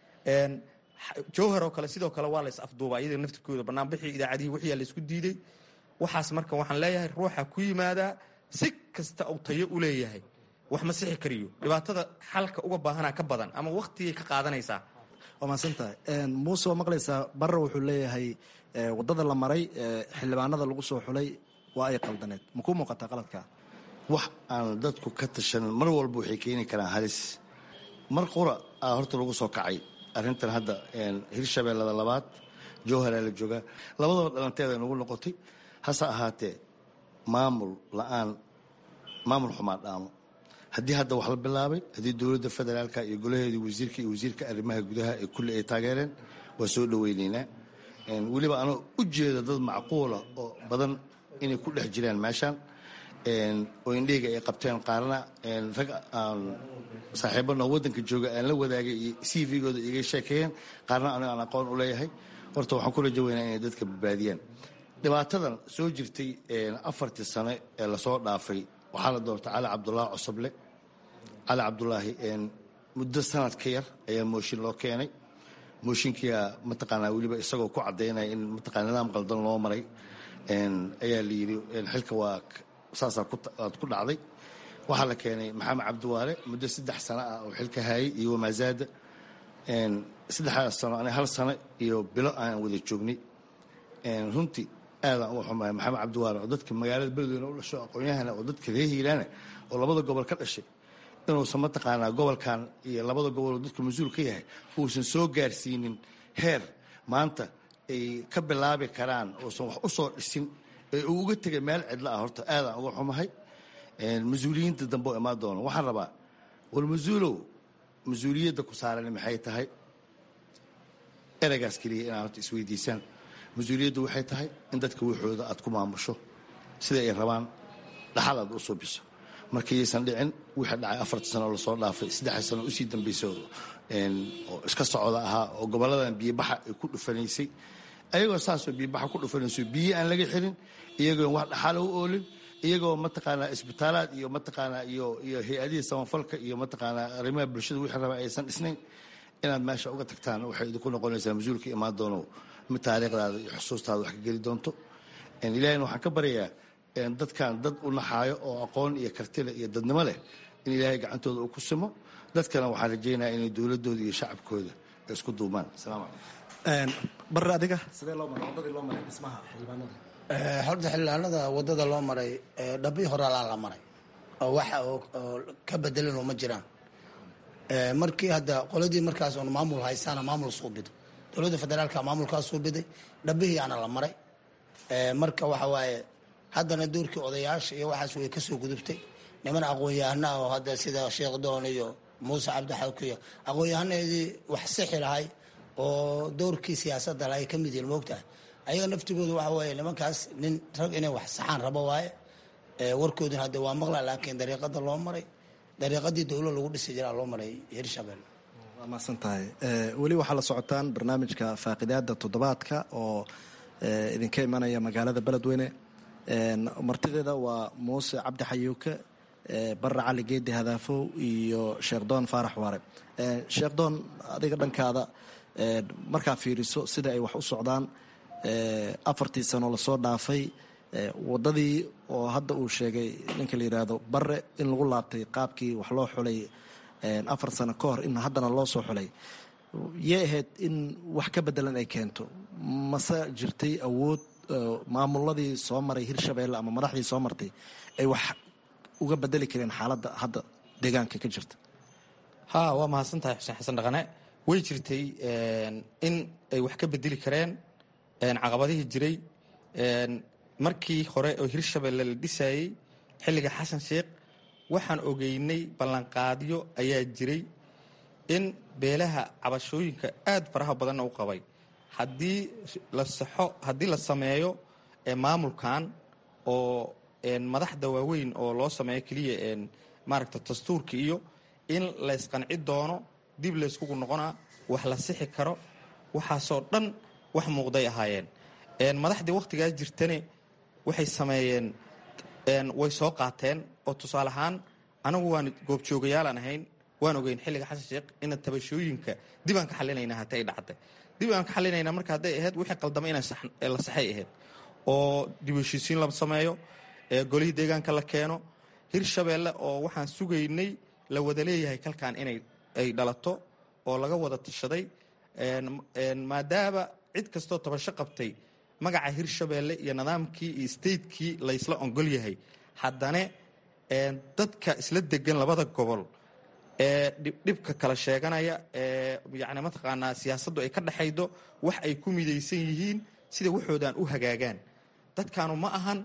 jawhar oo kale sidoo kale waa la is afduubaa iyada naftirkooda, banaanbixii idaacadihii wixii la isku diiday. waxaas marka waxaan leeyahay ruuxa ku yimaadaa si kasta uu tayo u leeyahay wax ma sixi kariyo. dhibaatada xalka uga baahanaa ka badan ama waktigay ka qaadanaysaa. waa mahadsantahay muuse. waa maqlaysaa barre wuxuu leeyahay waddada la maray xildhibaanada lagu soo xulay waa ay qaldaneed. ma ku muuqataa qaladka? wax aan dadku ka tashanin mar walba waxay keeni karaan halis. mar qura horta lagu soo kacay arrintan hadda hirshabellada labaad jowharaa la joogaa labadaba dhalanteeda nagu noqotay. hase ahaatee maamul la-aan maamul xumaa dhaamo. haddii hadda wax la bilaabay, haddii dowladda federaalka iyo golaheedii wasiirka iyo wasiirka arrimaha gudaha ee kulli ay taageereen, waa soo dhoweynaynaa. weliba anoo u jeeda dad macquula oo badan inay ku dhex jiraan meeshaan oo indheyga ay qabteen. qaarna rag aan saaxiibana waddanka jooga aan la wadaagay iyo cv-gooda iga sheekeeyeen, qaarna aniga aan aqoon u leeyahay. horta waxaan ku rajo weynaa inay dadka badbaadiyaan. dhibaatadan soo jirtay 4 sano ee lasoo dhaafay, waxaa la doortay cali cabdulaahi cosoble. cali cabdulaahi muddo sanad ka yar ayaa mooshin loo keenay. mooshinkia mataqaanaa weliba isagoo ku caddaynaya in mataqana nidaam qaldan loo maray ayaa la yidhi xilka waa saasaa aad ku dhacday. waxaa la keenay maxamed cabdiwaale muddo 3 sano ah oo xilka hayay iyo wamaazaada. 3 sano ani 1 sano iyo bilo aan wada joognay. runtii aadaan uga xumahay maxamed cabdiwaale oo dadka magaalada beledweyne u dhasho aqoon-yahana oo dadka reer hiiraana oo labada gobol ka dhashay, inuusan mataqaanaa gobolkan iyo labada goboloo dadka mas-uul ka yahay uusan soo gaarsiinin heer maanta ay ka bilaabi karaan, uusan wax u soo dhisin ee uu uga tegay meel cidla ah. horta aadaan uga xumahay. mas-uuliyiinta dambe oo imaan doona waxaan rabaa war mas-uulow mas-uuliyadda ku saaran maxay tahay? ereygaas keliya inaad horta isweydiisaan. mas-uuliyaddu waxay tahay in dadka waxooda aad ku maamusho sida ay rabaan, dhaxal aad u suubiso. markayaysan dhicin wixii dhacay 4 sano lasoo dhaafay, 3 sano usii dambaysa oo iska socda ahaa oo goboladan biyobaxa ay ku dhufanaysay. ayagoo saasoo biyobaxa ku dhufanayso biyo aan laga xirin, iyagoo wax dhaxal u oolin, iyagoo mataqaanaa isbitaalaad iyo mataqaanaa iyo hay-adihii samafalka iyo mataqaanaa arrimaha bulshada wixii raba aysan dhisnayn. inaad meesha uga tagtaan waxay idinku noqonaysaa mas-uulka imaan doono mid taariikhdaada iyo xusuustaada wax ka geli doonto. ilaahayna waxaan ka baryayaa dadkan dad u naxaayo oo aqoon iyo kartile iyo dadnimo leh in ilaahay gacantooda uu ku simo. dadkana waxaan rajaynayaa inay dowladooda iyo shacabkooda isku duumaan. asalaamu calaykum. barre adiga sidee loo maray waddadii loo maray dhismaha xildhibaanada? horta xildhibaanada waddada loo maray dhabii horaalaa la maray oo waxa oo ka bedelan oo ma jiraan. markii hadda qoladii markaas oon maamul haysaana maamul suubido, dowladda federaalka maamulkaas suubiday, dhabihii aana la maray. marka waxa waaye haddana doorkii odayaasha iyo waxaas way ka soo gudubtay. niman aqoon-yahana oo hadda sida sheekh doon iyo muuse cabdixawkiyo aqoon-yahaneedii wax sixi lahay oo doorkii siyaasadda ay ka mid yihiin moogtahay. ayaga naftigooda waxa waaye nimankaas nin rag inay wax saxaan rabo waaye. warkooduna hadda waa maqla, laakiin dariiqada loo maray dariiqadii dowlo lagu dhisi jiraa loo maray hirshabelle. waa mahadsan tahay. weli waxaa la socotaan barnaamijka faaqidaada toddobaadka oo idinka imanaya magaalada beledweyne. martideeda waa muuse cabdi xayuuke, barre cali geedi hadaafow iyo sheekh doon faarax waare. sheekh doon, adiga dhankaada markaa fiiriso sida ay wax u socdaan 4 sano lasoo dhaafay, waddadii oo hadda uu sheegay ninka la yidhaahdo barre in lagu laabtay qaabkii wax loo xulay 4 sano ka hor in haddana loo soo xulay, yay ahayd in wax ka bedelan ay keento? mase jirtay awood maamuladii soo maray hirshabeelle ama madaxdii soo martay ay wax uga bedeli kareen xaaladda hadda deegaanka ka jirta? waa mahadsan tahay xuseen xasan dhaqane. way jirtay in ay wax ka bedeli kareen caqabadihii jiray. markii hore oo hirshabeelle la dhisayey xilliga xasan sheekh waxaan ogeynay ballanqaadyo ayaa jiray in beelaha cabashooyinka aad faraha badanna u qabay haddii la sameeyo maamulkan oo madaxda waaweyn oo loo sameeyo keliya maaragta dastuurka iyo in laysqanci doono, dib layskugu noqonaa, wax la sixi karo, waxaasoo dhan wax muuqday ahaayeen. madaxdii wakhtigaas jirtane waxay sameeyeen way soo qaateen oo tusaale ahaan anagu waan goobjoogayaalaan ahayn, waan ogeyn xilliga xasan sheekh ina tabashooyinka dib aan ka xalinaynaa hata ay dhacday. dib aan ka xalinaynaa marka hadday ahayd wixii qaldamay in la saxay ahayd oo dib u heshiisiin la sameeyo, golihii deegaanka la keeno. hirshabeelle oo waxaan sugaynay la wada leeyahay kalkaan inay dhalato oo laga wada tashaday, maadaama cid kastoo tabasho qabtay magaca hirshabeelle iyo nidaamkii iyo statekii laysla ongol yahay, haddana dadka isla degan labada gobol dhibka kala sheeganaya yani mataqaanaa siyaasaddu ay ka dhexaydo wax ay ku midaysan yihiin sida waxoodaan u hagaagaan. dadkaanu ma ahan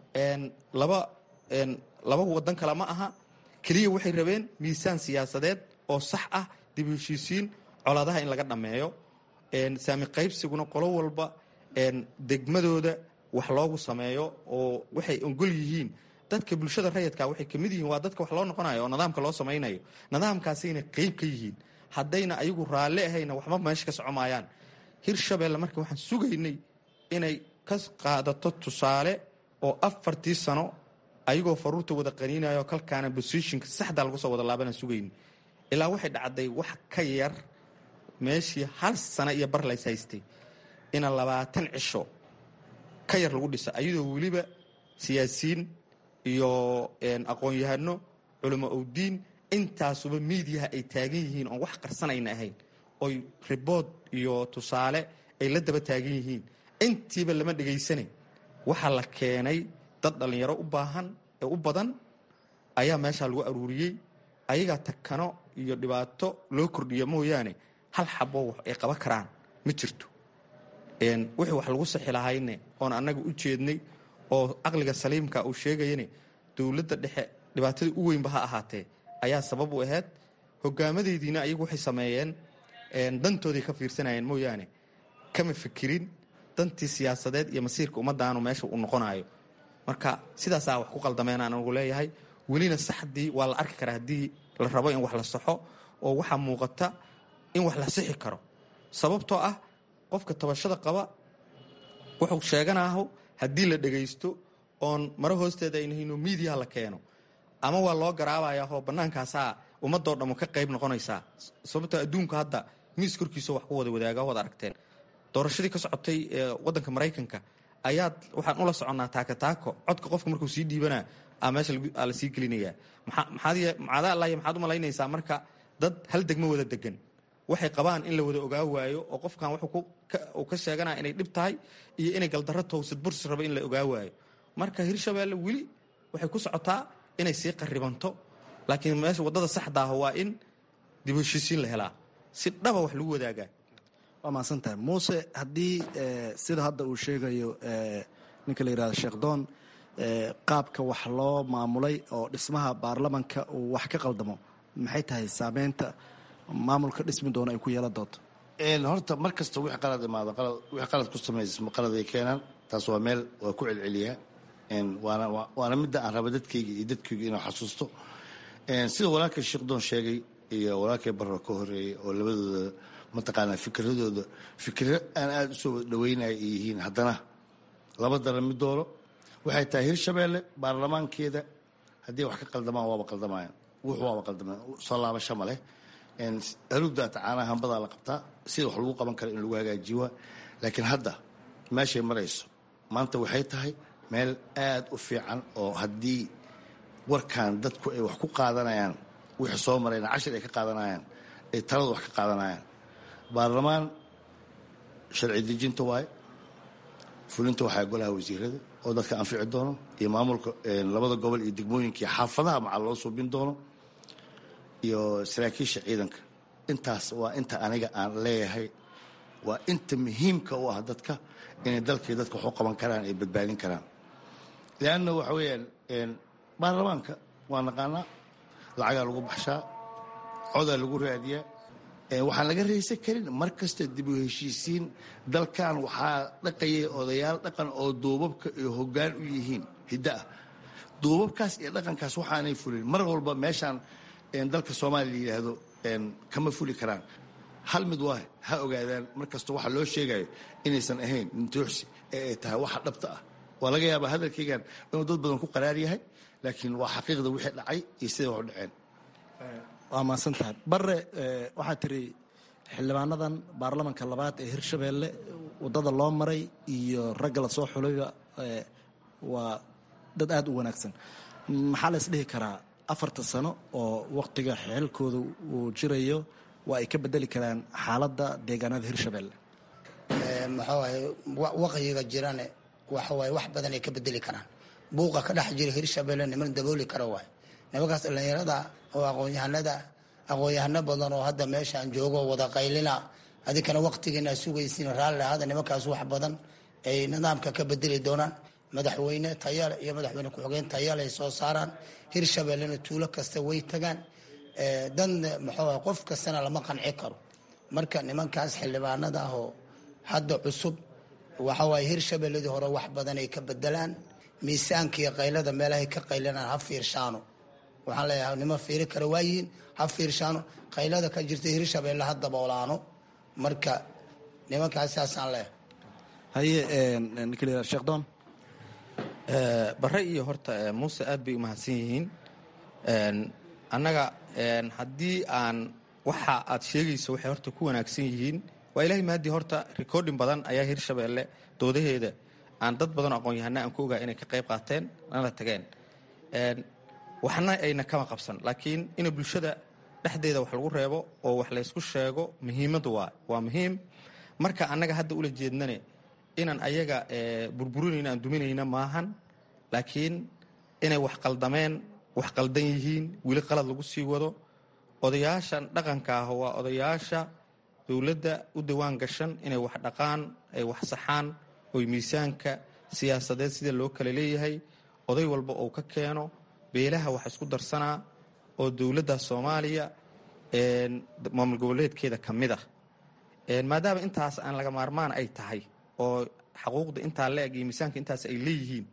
laba wadan kale ma aha, keliya waxay rabeen miisaan siyaasadeed oo sax ah, dib u heshiisiin, colaadaha in laga dhammeeyo, saami qaybsiguna qolo walba degmadooda wax loogu sameeyo oo waxay ogol yihiin. dadka bulshada rayidka waxay kamid yihiin, waa dadka wax loo noqonayo oo nidaamka loo samaynayo, nidaamkaasayna qayb ka yihiin. haddayna ayagu raalli ahayna waxba meesha ka socomayaan. hirshabeelle marka waxaan sugaynay inay ka qaadato tusaale oo 4 sano ayagoo faruurta wada qaniinayo kalkaana positionka saxda lagu soo wada laabana sugayn. ilaa waxay dhacday wax ka yar meeshii 1 sano iyo bar lays haystay ina 20 cisho ka yar lagu dhisa, ayadoo weliba siyaasiyiin iyo aqoon-yahano, culamo owdiin, intaasuba miidiyaha ay taagan yihiin oon wax qarsanayna ahayn, oy ribood iyo tusaale ay la daba taagan yihiin. intiiba lama dhegaysanay. waxaa la keenay dad dhallinyaro u baahan ee u badan ayaa meeshaa lagu aruuriyey. ayagaa takano iyo dhibaato loo kordhiya mooyaane hal xabo wax ay qaban karaan ma jirto. wixii wax lagu sixi lahayne oon annaga u jeednay oo aqliga saliimka uu sheegayane dowladda dhexe dhibaatada u weynba ha ahaatee ayaa sabab u ahayd. hogaamadeediina ayagu waxay sameeyeen dantooday ka fiirsanayeen mooyaane kama fikirin dantii siyaasadeed iyo masiirka ummadaanu meesha uu noqonayo. marka sidaasaa wax ku qaldameen aan ugu leeyahay. welina saxdii waa la arki karaa haddii la rabo in wax la saxo, oo waxaa muuqata in wax la sixi karo. sababtoo ah qofka tabashada qaba wuxuu sheeganaho haddii la dhegaysto oon maro hoosteeda aynahayno miidiyaha la keeno, ama waa loo garaabayaa oo bannaankaasaa ummadoo dhammu ka qayb noqonaysaa. sababtoo adduunka hadda miis korkiisa wax ku wada wadaaga wada aragteen. doorashadii ka socotay waddanka maraykanka waxaan ula soconnaa taako codka qofka markuu sii dhiibanaa meesha la sii gelinayaa. maxaad u malaynaysaa marka dad hal degmo wada degan waxay qabaan in la wada ogaa waayo, oo qofkan uu ka sheeganaya inay dhib tahay iyo inay galdarro towsad bursi rabo in la ogaa waayo. marka hirshabeelle weli waxay ku socotaa inay sii qaribanto, laakiin meesha waddada saxda ah waa in dib u heshiisiin la helaa, si dhaba wax lagu wadaagaa. waa mahadsantahay muuse. haddii sida hadda uu sheegayo ninka la yidhahdo sheekh doon, qaabka wax loo maamulay oo dhismaha baarlamanka uu wax ka qaldamo, maxay tahay saameynta maamulka dhismi doona ay ku yeelan doonto? horta mar kasta wixii qalad imaado wixii qalad ku samaysma qalad ay keenaan. taas waa meel waa ku celceliyaa. waana midda aan raba dadkayga iyo dadkayga inuu xasuusto. sida walaalkay sheekh doon sheegay iyo walaalkay barro ka horeeyey oo labadooda mataqaanaa fikradooda fikro aan aada u soo wada dhaweynaya ay yihiin, haddana laba daran mid dooro. waxay tahay hirshabeelle baarlamaankeeda haddii wax ka qaldamaan waaba qaldamayaan, waaba qaldamaan, soo laabasho ma leh. aluugdaata caanaha hambadaa la qabtaa, sida wax lagu qaban kara in lagu hagaajiyo. laakiin hadda meeshay marayso maanta waxay tahay meel aada u fiican, oo haddii warkan dadku ay wax ku qaadanayaan, wixii soo marayna cashir ay ka qaadanayaan, ay talada wax ka qaadanayaan. baarlamaan sharci dejinta waaye, fulinta waxaa golaha wasiirada oo dadka anfici doono, iyo maamulka labada gobol iyo degmooyinka iyo xaafadaha macal loo suubin doono, iyo saraakiisha ciidanka. intaas waa inta aniga aan leeyahay, waa inta muhiimka u ah dadka inay dalkii dadka wax u qaban karaan, ay badbaadin karaan. leanna waxa weeyaan baarlamaanka waa naqaanaa, lacagaa lagu baxshaa, codaa lagu raadiyaa. waxaan laga raysan karin mar kasta dib u heshiisiin. dalkan waxaa dhaqayay odayaal dhaqan oo duubabka iyo hoggaan u yihiin hiddo ah. duubabkaas iyo dhaqankaas waxaanay fulin mar walba meeshaan dalka soomaaliya la yidhaahdo kama fuli karaan. hal mid waa ha ogaadaan mar kasta waxa loo sheegayo inaysan ahayn nintooxsi ee ay tahay waxa dhabta ah. waa laga yaabaa hadalkaygan inuu dad badan ku qaraar yahay, laakiin waa xaqiiqda wixii dhacay iyo siday wax u dhaceen. waa mahadsantahay bare. waxaa tiri xildhibaanadan baarlamanka labaad ee hirshabeelle waddada loo maray iyo ragga la soo xulayba waa dad aada u wanaagsan. maxaa la isdhihi karaa 4 sano oo wakhtiga xilkooda uu jirayo waa ay ka bedeli karaan xaaladda deegaanada hirshabeelle? maxaa waaye waqyiga jirane waxa waaye wax badan ay ka bedeli karaan. buuqa ka dhex jira hirshabeelle niman dabooli kara waaye. nimankaas dhallinyarada oo aqoon-yahanada aqoon-yahano badan oo hadda meeshaan joogo wada qaylina adinkana waqtigiina sugaysiin raalli ahada nimankaas wax badan ay nidaamka ka bedeli doonaan madaxweyne tayale iyo madaxweyne ku-xigeen tayale ay soo saaraan hirshabeellena tuulo kasta way tagaan dan muxuu qof kastana lama qanci karo marka nimankaas xildhibaanada ah oo hadda cusub waxa waaye hirshabeelladii hore wax badan ay ka bedelaan miisaanka iyo qaylada meelahay ka qaylanaan ha fiirshaano waxaan leeyahay nima fiiri kara waayihiin ha fiirshaano qaylada ka jirta hirshabeelle ha daboolaano marka nimankaas saasaan leeyahay haye sheekh doon bare iyo horta muuse aad bay u mahadsan yihiin annaga haddii aan waxa aad sheegayso waxay horta ku wanaagsan yihiin waa ilaahay mahadii horta recording badan ayaa hirshabeelle doodaheeda aan dad badan oo aqoon-yahana aan ku ogaa inay ka qayb qaateen nala tageen waxna ayna kama qabsan laakiin in bulshada dhexdeeda wax lagu reebo oo wax laysku sheego muhiimadu waa muhiim marka annaga hadda ula jeednane inaan ayaga burburinayna aan duminayna maahan laakiin inay wax qaldameen wax qaldan yihiin weli qalad lagu sii wado odayaashan dhaqanka ah waa odayaasha dowladda u dawaan gashan inay wax dhaqaan ay wax saxaan oy miisaanka siyaasadeed sida loo kala leeyahay oday walba uu ka keeno beelaha wax isku darsanaa oo dowladda Soomaaliya maamul goboleedkeeda ka mid ah maadaama intaas aan laga maarmaan ay tahay oo xuquuqda intaa la eg iyo miisaanka intaas ay leeyihiin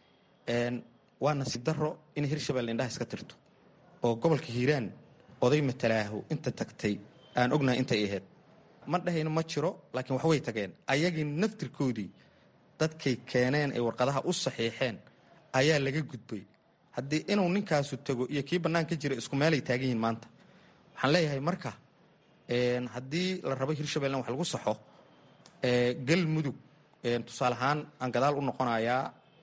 waa nasiib darro in hirshabeelle indhaha iska tirto oo gobolka hiiraan oday matalaahu inta tagtay aan ognahay intay ahayd ma dhahayno ma jiro laakiin wax way tageen ayagii naftirkoodii dadkay keeneen ay warqadaha u saxiixeen ayaa laga gudbay haddii inuu ninkaasu tago iyo kii bannaan ka jira isku meelay taagan yihiin maanta waxaan leeyahay marka haddii la rabo hirshabeelle wax lagu saxo galmudug tusaale ahaan aan gadaal u noqonayaa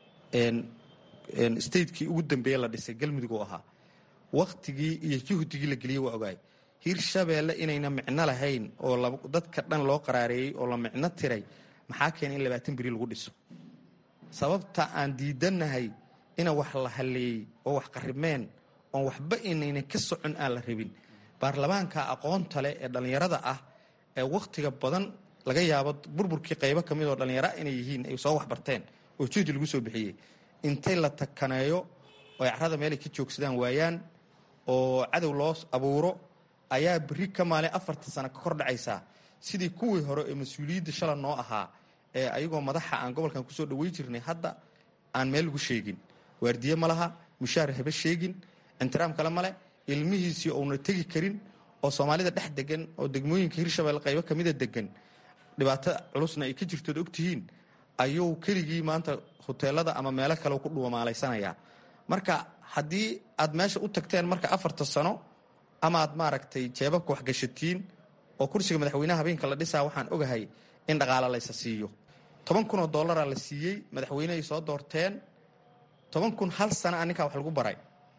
statekii ugu dambeeye la dhisay galmudug oo ahaa waktigii iyo juhdigii la geliyey waa ogaay hirshabeelle inayna micno lahayn oo dadka dhan loo qaraareeyey oo la micno tiray maxaa keenay in 20 beri lagu dhiso sababta aan diidanahay ina wax la haleeyey oo wax qaribmeen oon waxba inayna ka socon aan la rabin baarlamaanka aqoonta leh ee dhallinyarada ah ee wakhtiga badan laga yaabo burburkii qaybo ka mid oo dhallinyaro inay yihiin ay soo waxbarteen oo juhdi lagu soo bixiyey intay la takaneeyo oo carrada meelay ka joogsadaan waayaan oo cadow loo abuuro ayaa beri ka maalin 40 sano ka kor dhacaysaa sidii kuwii hore ee mas-uuliyadda shala noo ahaa ee ayagoo madaxa aan gobolkan kusoo dhawey jirnay hadda aan meel lagu sheegin waardiye ma laha mushaar haba sheegin intiraam kale male ilmihiisii oona tegi karin oo Soomaalida dhex degan oo degmooyinka hirshabeelle qaybo ka mid ah degan dhibaato culusna ay ka jirto ogtihiin ayuu keligii maanta hoteelada ama meelo kale ku dhuumaalaysanaya marka haddii aad meesha u tagteen marka 4 sano ama aad maaragtay jeebabka wax gashatiin oo kursiga madaxweynaha habeenka la dhisaa waxaan ogahay in dhaqaale la isa siiyo $10,000 la siiyey madaxweyne ay soo doorteen 10,000 hal sano ninka wax lagu baray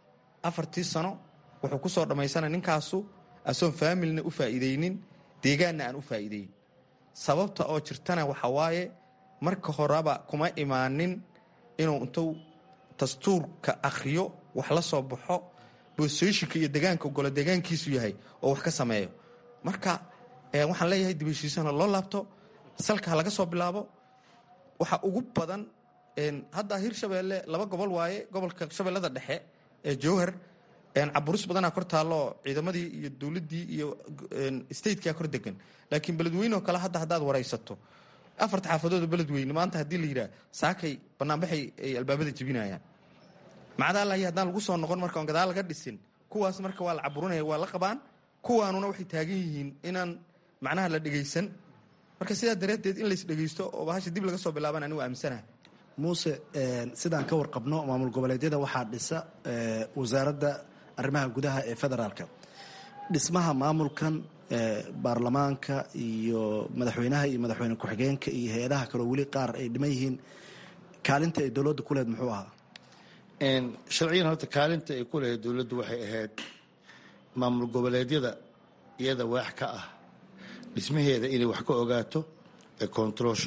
4 sano wuxuu ku soo dhamaysanay ninkaasu asoon familna u faa'iideynin deegaanna aan u faa'iideyn sababta oo jirtana waxa waaye marka horeba kuma imaanin inuu intuu dastuurka akhriyo wax la soo baxo boosooyinka iyo deegaanka golo deegaankiisu yahay oo wax ka sameeyo marka waxaan leeyahay dibishiisana loo laabto salka laga soo bilaabo waxa ugu badan hadda hirshabeelle 2 gobol waaye gobolka shabeellada dhexe ee jowhar caburus badanaa kor taalo ciidamadii iyo dawladdii iyo stateka kor degan laakiin beledweyne oo kale haddaad waraysato 4 xaafadood beledweyne maanta haddii la yidhaah saakay banaanbaxay ay albaabada jebinayaan macdaalaya haddaan lagu soo noqon marka on gadaal laga dhisin kuwaas marka waa la caburinaya waa la qabaan kuwaanuna waxay taagan yihiin inaan macnaha la dhegaysan marka sidaa dareedeed in lays dhegaysto oo bahasha dib laga soo bilaaban anigu aaminsanahay muuse sidaan ka warqabno maamul goboleedyada waxaa dhisa wasaaradda arrimaha gudaha ee federaalka dhismaha maamulkan baarlamaanka iyo madaxweynaha iyo madaxweyne ku-xigeenka iyo hay-adaha kaleo weli qaar ay dhiman yihiin kaalinta ay dowladda ku lehed muxuu ahaa sharciyan horta kaalinta ay ku lehed dowladdu waxay ahayd maamul goboleedyada iyada waax ka ah dhismaheeda inay wax ka ogaato ee koontaroosho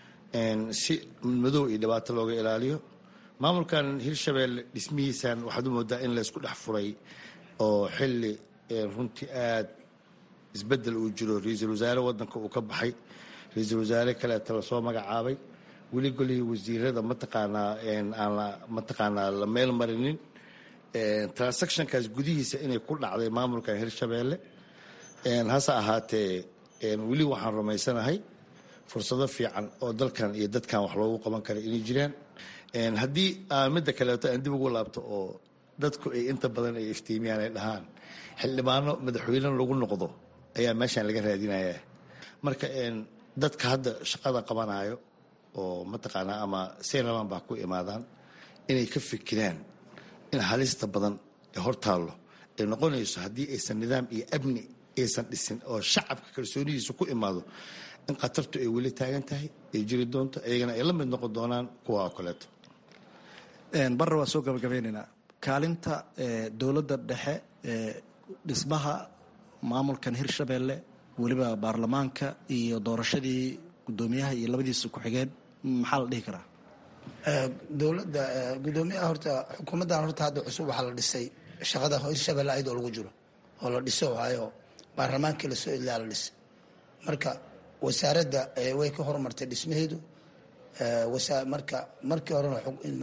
si madow iyo dhibaato looga ilaaliyo maamulkan hirshabeelle dhismihiisan waxaad u moodaa in laysku dhex furay oo xilli runtii aad isbedel uu jiro. ra-iisul wasaare wadanka uu ka baxay, ra-iisul wasaare kaleeta lasoo magacaabay, weli golihii wasiirada mataqaanaa la meel marinin. transactionkaas gudihiisa inay ku dhacday maamulkan hirshabeelle. hase ahaatee weli waxaan rumaysanahay fursado fiican oo dalkan iyo dadkan wax loogu qaban kara inay jiraan. haddii midda kaleeto aan dib ugu laabto oo dadku ay inta badan ay iftiimiyaan ay dhahaan xildhibaano madaxweyne lagu noqdo ayaa meeshaan laga raadinaya. marka dadka hadda shaqada qabanayo oo mataqaanaa ama seeraban baa ku imaadaan inay ka fikiraan in halista badan ee hortaallo ay noqonayso haddii aysan nidaam iyo amni aysan dhisin oo shacabka kalsoonidiisa ku imaado in khatartu ay weli taagan tahay, ay jiri doonto, iyagana ay la mid noqon doonaan kuwa oo kaleeto. barre waa soo gabagabeynaynaa kaalinta dowladda dhexe dhismaha maamulkan hirshabeelle, weliba baarlamaanka iyo doorashadii guddoomiyaha iyo labadiisa ku-xigeen, maxaa la dhihi karaa? dowladda guddoomiyaha horta xukuumaddan horta hadda cusub waxaa la dhisay shaqada hirshabeelle ayadoo lagu jiro oo la dhiso waayo baarlamaankii lasoo idlaa la dhisay. marka wasaaradda way ka horumartay dhismaheedu. marka markii horena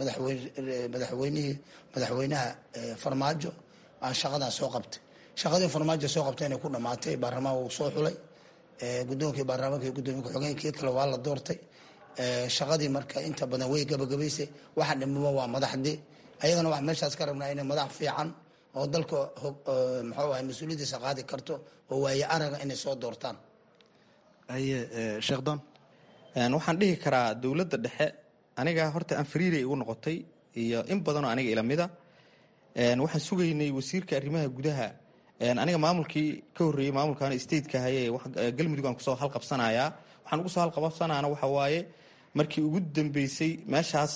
madaxweynaha farmaajo aan shaqadan soo qabtay. shaqadii farmaajo soo qabtay inay ku dhamaatay, baarlamaan wuu soo xulay, guddoonkii baarlamaanka iyo guddoomiye ku-xigeenkii kale waa la doortay. shaqadii marka inta badan way gabagabaysay. waxa dhimamo waa madaxdii, ayagana wax meeshaas ka rabnaa inay madax fiican oo dalka muxuu ahay mas-uuliyaddiisa qaadi karto oo waaye araga inay soo doortaan. haye sheekh doon. waxaan dhihi karaa dowladda dhexe aniga horta aan fariiray igu noqotay iyo in badanoo aniga ilamida. waxaan sugaynay wasiirka arrimaha gudaha. aniga maamulkii ka horreeyey maamulkan stateka haye galmudug aan kusoo halqabsanayaa. waxaan ugu soo halqabsanaana waxa waaye markii ugu dambeysay meeshaas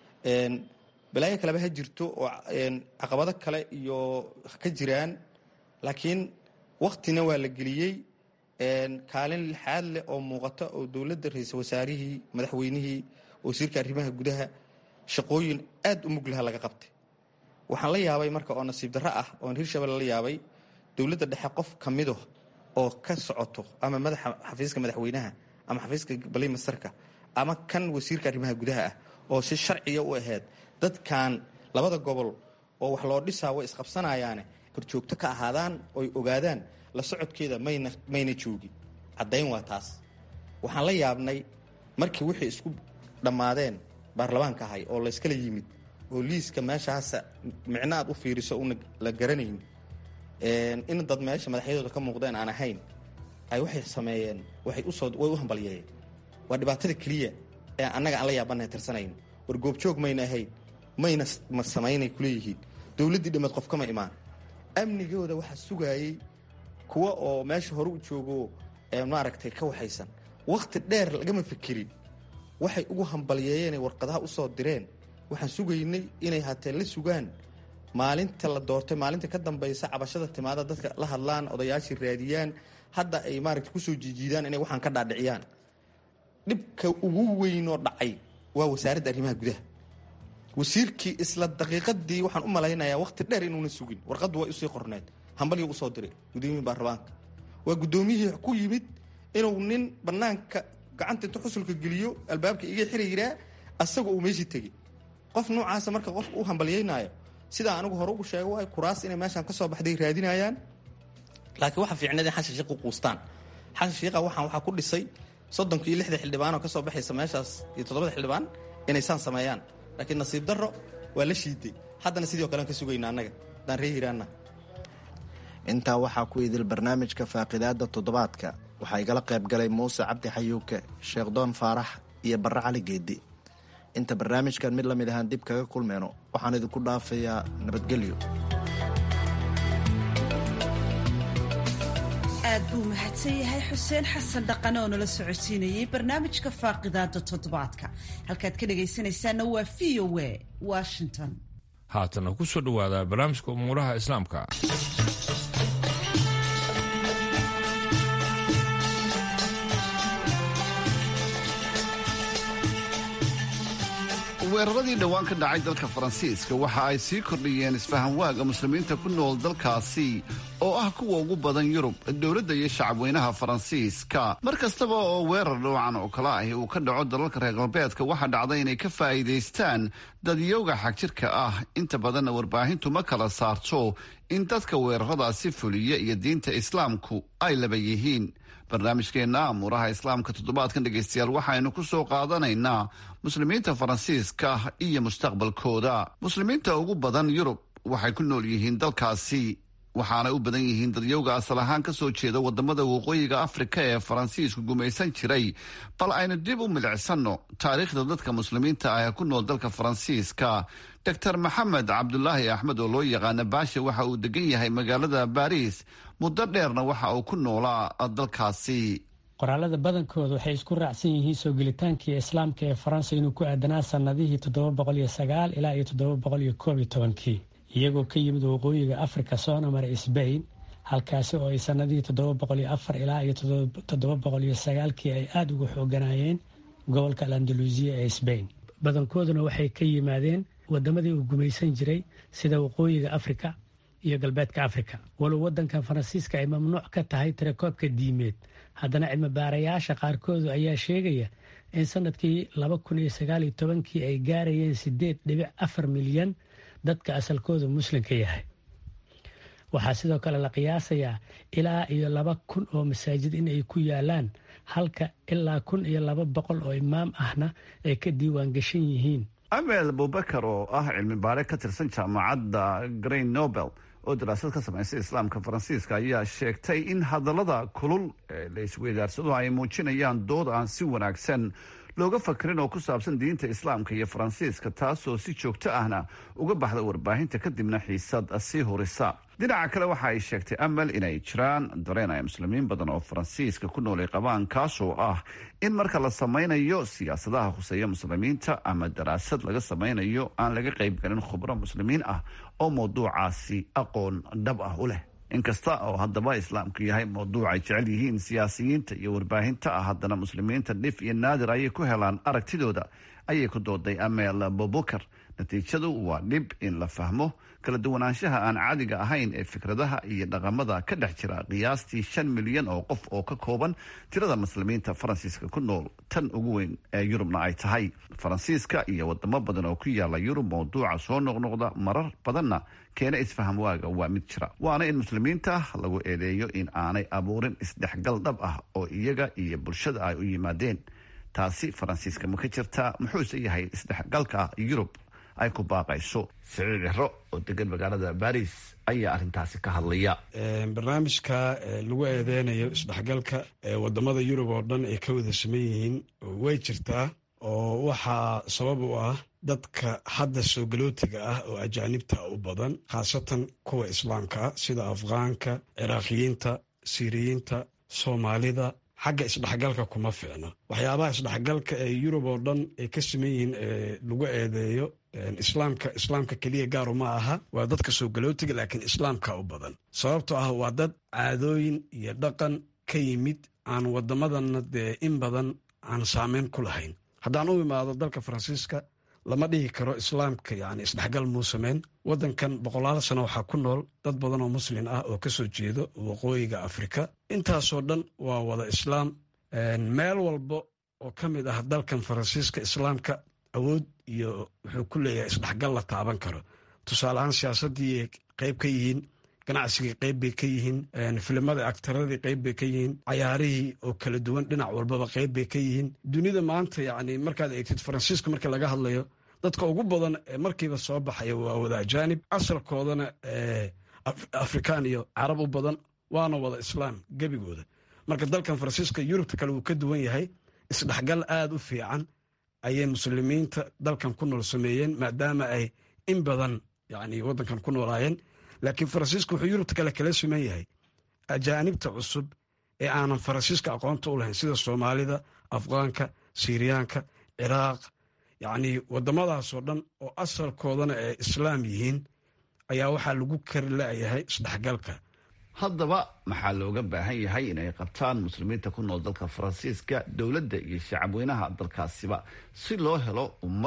balaayo kaleba ha jirto oo caqabado kale iyo ka jiraan, laakiin waktina waa la geliyey. kaalin lixaad leh oo muuqata oo dowladda ra-iisul wasaarihii, madaxweynihii, wasiirka arrimaha gudaha shaqooyin aad u muglaha laga qabtay. waxaan la yaabay marka oo nasiib darro ah oon hirshabelle la yaabay dowladda dhexe qof ka mido oo ka socoto ama madaxa xafiiska madaxweynaha ama xafiiska balimasarka ama kan wasiirka arrimaha gudaha ah oo si sharciya u ahayd dadkan labada gobol oo wax loo dhisaa way isqabsanayaane korjoogto ka ahaadaan oy ogaadaan la socodkeeda mayna joogin. caddayn waa taas. waxaan la yaabnay markii wixii isku dhammaadeen baarlamaanka ahay oo layskala yimid oo liiska meeshaasa micno aad u fiiriso una la garanayn, in dad meesha madaxyadooda ka muuqdeen aan ahayn, ay waxay sameeyeen way u hambalyeeyeen. waa dhibaatada keliya ee annaga aan la yaabanahay tirsanayno. war goobjoog mayna ahayn, mayna samaynay kuleeyihiin. dowladdii dhammeed qof kama imaan. amnigooda waxaa sugaayey kuwa oo meesha hore u joogo maaragtay ka waxaysan. wakhti dheer lagama fikirin. waxay ugu hambalyeeyeen warqadaha u soo direen. waxaan sugaynay inay hatee la sugaan maalinta la doortay, maalinta ka dambaysa cabashada timaada dadka la hadlaan, odayaashii raadiyaan, hadda ay maaragta kusoo jiijiidaan inay waxaan ka dhaadhiciyaan. dhibka ugu weynoo dhacay waa wasaaradda arrimaha gudaha. wasiirkii isla daqiiqadii waxaan u malaynayaa wakhti dheer inuuna sugin, warqaddu way usii qorneed, hambalyo usoo diray gudoomiyihii baarlamaanka. waa guddoomiyihii ku yimid inuu nin bannaanka gacanta intu xusulka geliyo albaabka iga xiri yiraa asagoo uu meeshii tegey. qof noocaasa marka qofka u hambalyeynaayo sidaa anigu hore ugu sheego waay kuraas inay meeshaan ka soo baxday raadinayaan. laakiin waxa fiicneed in xashan shiiq u quustaan. xashan shiiqa waxaa ku dhisay 30 iyo 60 xildhibaan oo ka soo baxaysa meeshaas iyo 7 xildhibaan inay saan sameeyaan. laakiin nasiib darro waa la shiiday. haddana sidoo kale aan ka sugaynaa annaga daan reehiraana. intaa waxaa ku idil barnaamijka faaqidaada toddobaadka. waxaa igala qayb galay muuse cabdi xayuuke, sheekh doon faarax iyo barre cali geedi. inta barnaamijkan mid la mid ahaan dib kaga kulmeyno waxaan idinku dhaafayaa nabadgelyo. aad buu mahadsan yahay xuseen xasan dhaqane oo nala socodsiinayay barnaamijka faaqidaada toddobaadka. halkaad ka dhegaysanaysaana waa VOA Washington. haatana ku soo dhawaada barnaamijka umuuraha islaamka. weeraradii dhowaan ka dhacay dalka faransiiska waxa ay sii kordhiyeen isfahanwaaga muslimiinta ku nool dalkaasi oo ah kuwa ugu badan yurub, dowladda iyo shacabweynaha faransiiska. mar kastaba oo weerar dhoocan oo kale ahi uu ka dhaco dalalka reer galbeedka waxaa dhacda inay ka faa'iidaystaan dadyowga xagjirka ah. inta badanna warbaahintu ma kala saarto in dadka weeraradaasi fuliya iyo diinta islaamku ay laba yihiin. barnaamijkeenna amuuraha islaamka toddobaadkan dhegaystayaal waxaynu ku soo qaadanaynaa muslimiinta faransiiska iyo mustaqbalkooda. muslimiinta ugu badan yurub waxay ku nool yihiin dalkaasi, waxaana u badan yihiin dadyowga asal ahaan ka soo jeeda wadamada waqooyiga afrika ee faransiisku gumaysan jiray. bal aynu dib u milicsanno taariikhda dadka muslimiinta ah ee ku nool dalka faransiiska. doctor maxamed cabdulaahi axmed oo loo yaqaana baashe waxa uu degan yahay magaalada baariis, muddo dheerna waxa uu ku noolaa dalkaasi. qoraalada badankooda waxay isku raacsan yihiin soo gelitaankii islaamka ee faransa inuu ku aadanaa sanadihii 709 ilaa iyo 711 iyagoo ka yimid waqooyiga afrika soona maray sbain, halkaasi oo ay sanadihii 704 ilaa iyo 709 ay aada uga xooganaayeen gobolka alandaluusiya ee sbain. badankooduna waxay ka yimaadeen wadamadii uu gumaysan jiray sida waqooyiga afrika iyo galbeedka afrika. walow wadankan faransiiska ay mamnuuc ka tahay tirakoobka diimeed, haddana cilmi baarayaasha qaarkoodu ayaa sheegaya in sanadkii 2019 ay gaarayeen 8.4 milyan dadka asalkooda muslimka yahay. waxaa sidoo kale la qiyaasayaa ilaa iyo 2,000 oo masaajid in ay ku yaalaan, halka ilaa 1,200 oo imaam ahna ay ka diiwaan gashan yihiin. amel abubakar oo ah cilmi baare ka tirsan jaamacadda green nobel oo daraasad ka samaysay islaamka faransiiska ayaa sheegtay in hadallada kulul ee la isweydaarsado ay muujinayaan dood aan si wanaagsan looga fakirin oo ku saabsan diinta islaamka iyo faransiiska, taasoo si joogto ahna uga baxda warbaahinta kadibna xiisad sii horisa. dhinaca kale waxa ay sheegtay amal inay jiraan dareen ay muslimiin badan oo faransiiska ku nool ay qabaan, kaasoo ah in marka la samaynayo siyaasadaha khuseeya muslimiinta ama daraasad laga samaynayo aan laga qaybgalin khubro muslimiin ah oo mawduucaasi aqoon dhab ah u leh. inkasta oo haddaba islaamku yahay mawduuc ay jecel yihiin siyaasiyiinta iyo warbaahinta ah, haddana muslimiinta dhif iyo naadir ayay ku helaan aragtidooda, ayay ku dooday amel abubakar. natiijadu waa dhib in la fahmo kala duwanaanshaha aan caadiga ahayn ee fikradaha iyo dhaqamada ka dhex jira qiyaastii 5 milyan oo qof oo ka kooban tirada muslimiinta faransiiska ku nool, tan ugu weyn ee yurubna ay tahay. faransiiska iyo wadamo badan oo ku yaala yurub mawduuca soo noqnoqda marar badanna keena isfaham waaga waa mid jira, waana in muslimiinta lagu eedeeyo in aanay abuurin isdhexgal dhab ah oo iyaga iyo bulshada ay u yimaadeen. taasi faransiiska ma ka jirtaa? muxuuse yahay isdhexgalka yurub ay ku baaqayso? siciid ciro oo degan magaalada baris ayaa arrintaasi ka hadlaya. barnaamijka lagu eedeynayo isdhexgalka wadamada yurub oo dhan ay ka wada saman yihiin way jirtaa, oo waxaa sabab u ah dadka hadda soo galootiga ah oo ajaanibta u badan, khaasatan kuwa islaamka ah sida afghaanka, ciraaqiyiinta, siiriyiinta, soomaalida. xagga isdhexgalka kuma fiicno. waxyaabaha isdhexgalka ee yurub oo dhan ay ka saman yihiin lagu eedeeyo islaamka keliya gaaru ma aha, waa dadka soo galootiga, laakiin islaamka u badan. sababtoo ah waa dad caadooyin iyo dhaqan ka yimid aan wadamadana dee in badan aan saameyn ku lahayn. haddaan u imaado dalka faransiiska, lama dhihi karo islaamka yani isdhexgal muu sameyn. wadankan 100 sano waxaa ku nool dad badan oo muslin ah oo kasoo jeedo waqooyiga afrika. intaasoo dhan waa wada islaam. meel walba oo ka mid ah dalkan faransiiska islaamka awood iyo wuxuu ku leeyahay isdhexgal la taaban karo. tusaale ahaan siyaasadii qayb ka yihiin, ganacsigii qayb bay ka yihiin, filimada aktaradii qayb bay ka yihiin, cayaarihii oo kala duwan dhinac walbaba qayb bay ka yihiin. dunida maanta yani markaad eegtid faransiiska marka laga hadlayo, dadka ugu badan ee markiiba soo baxaya waa wada ajaanib, asalkoodana afrikaan iyo carab u badan, waana wada islaam gebigooda. marka dalkan faransiiska yurubta kale wuu ka duwan yahay. isdhexgal aada u fiican ayay muslimiinta dalkan ku nool sameeyeen, maadaama ay in badan yani wadankan ku noolaayeen. laakiin faransiiska wuxuu yurubta kale siman yahay ajaanibta cusub ee aanan faransiiska aqoonta u lahayn, sida soomaalida, afghaanka, siiriyaanka, ciraaq, yacni wadamadaasoo dhan oo asalkoodana ay islaam yihiin ayaa waxaa lagu kari la'yahay isdhexgalka. haddaba maxaa looga baahan yahay inay qabtaan muslimiinta ku nool dalka faransiiska, dowladda iyo shacabweynaha dalkaasiba, si loo helo ummad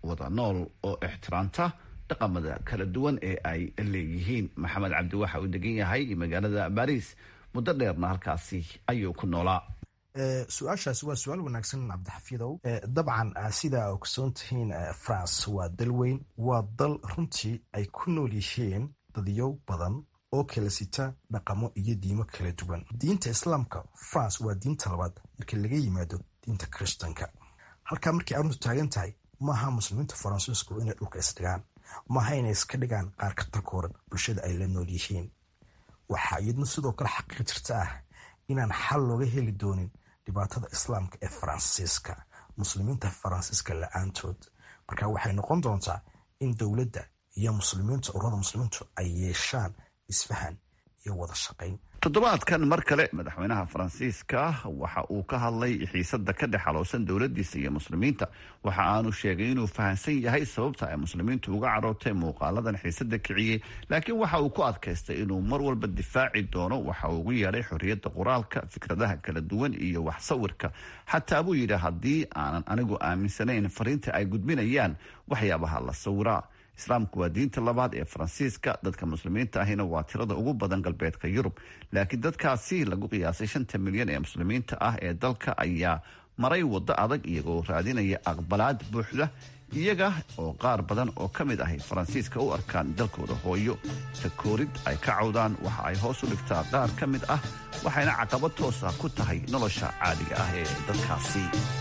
wada nool oo ixtiraamta dhaqamada kala duwan ee ay leeyihiin. maxamed cabdi waxa uu degan yahay magaalada Paris, muddo dheerna halkaasi ayuu ku noolaa. su-aashaasi waa su-aal wanaagsan cabdixafiidow. dabcan sidaa ogsoon tihiin France waa dal weyn, waa dal runtii ay ku nool yihiin dadyow badan oo kala sita dhaqamo iyo diimo kala duwan. diinta islaamka France waa diinta labaad markii laga yimaado diinta Kirishtanka. halkaa markii arrintu taagan tahay maaha muslimiinta faransiisku inay dhulka isdhigaan, maaha inay iska dhigaan qaar ka takooran bulshada ay la nool yihiin. waxaa iyadna sidoo kale xaqiiq jirta ah inaan xal looga heli doonin dhibaatada islaamka ee faransiiska, muslimiinta faransiiska la-aantood. marka waxay noqon doontaa in dowladda iyo muslimiinta, ururada muslimiintu ay yeeshaan isfahan iyo wada shaqayn. toddobaadkan mar kale madaxweynaha faransiiska waxa uu ka hadlay xiisada ka dhex xaloosan dowladiisa iyo muslimiinta. waxa aanu sheegay inuu fahamsan yahay sababta ay muslimiintu uga carootay muuqaaladan xiisada kiciyey, laakiin waxa uu ku adkaystay inuu mar walba difaaci doono waxa uu ugu yeedhay xorriyadda qoraalka, fikradaha kala duwan iyo wax sawirka. xataa buu yidhi haddii aanan anigu aaminsanayn fariinta ay gudbinayaan waxyaabaha la sawiraa. islaamku waa diinta labaad ee faransiiska, dadka muslimiinta ahina waa tirada ugu badan galbeedka Yurub. laakiin dadkaasi lagu qiyaasay 5 milyan ee muslimiinta ah ee dalka ayaa maray waddo adag iyagoo raadinaya aqbalaad buuxda, iyaga oo qaar badan oo ka mid ahi faransiiska u arkaan dalkooda hooyo. takoorid ay ka cawdaan waxa ay hoos u dhigtaa qaar ka mid ah, waxayna caqabad toos ah ku tahay nolosha caadiga ah ee dadkaasi.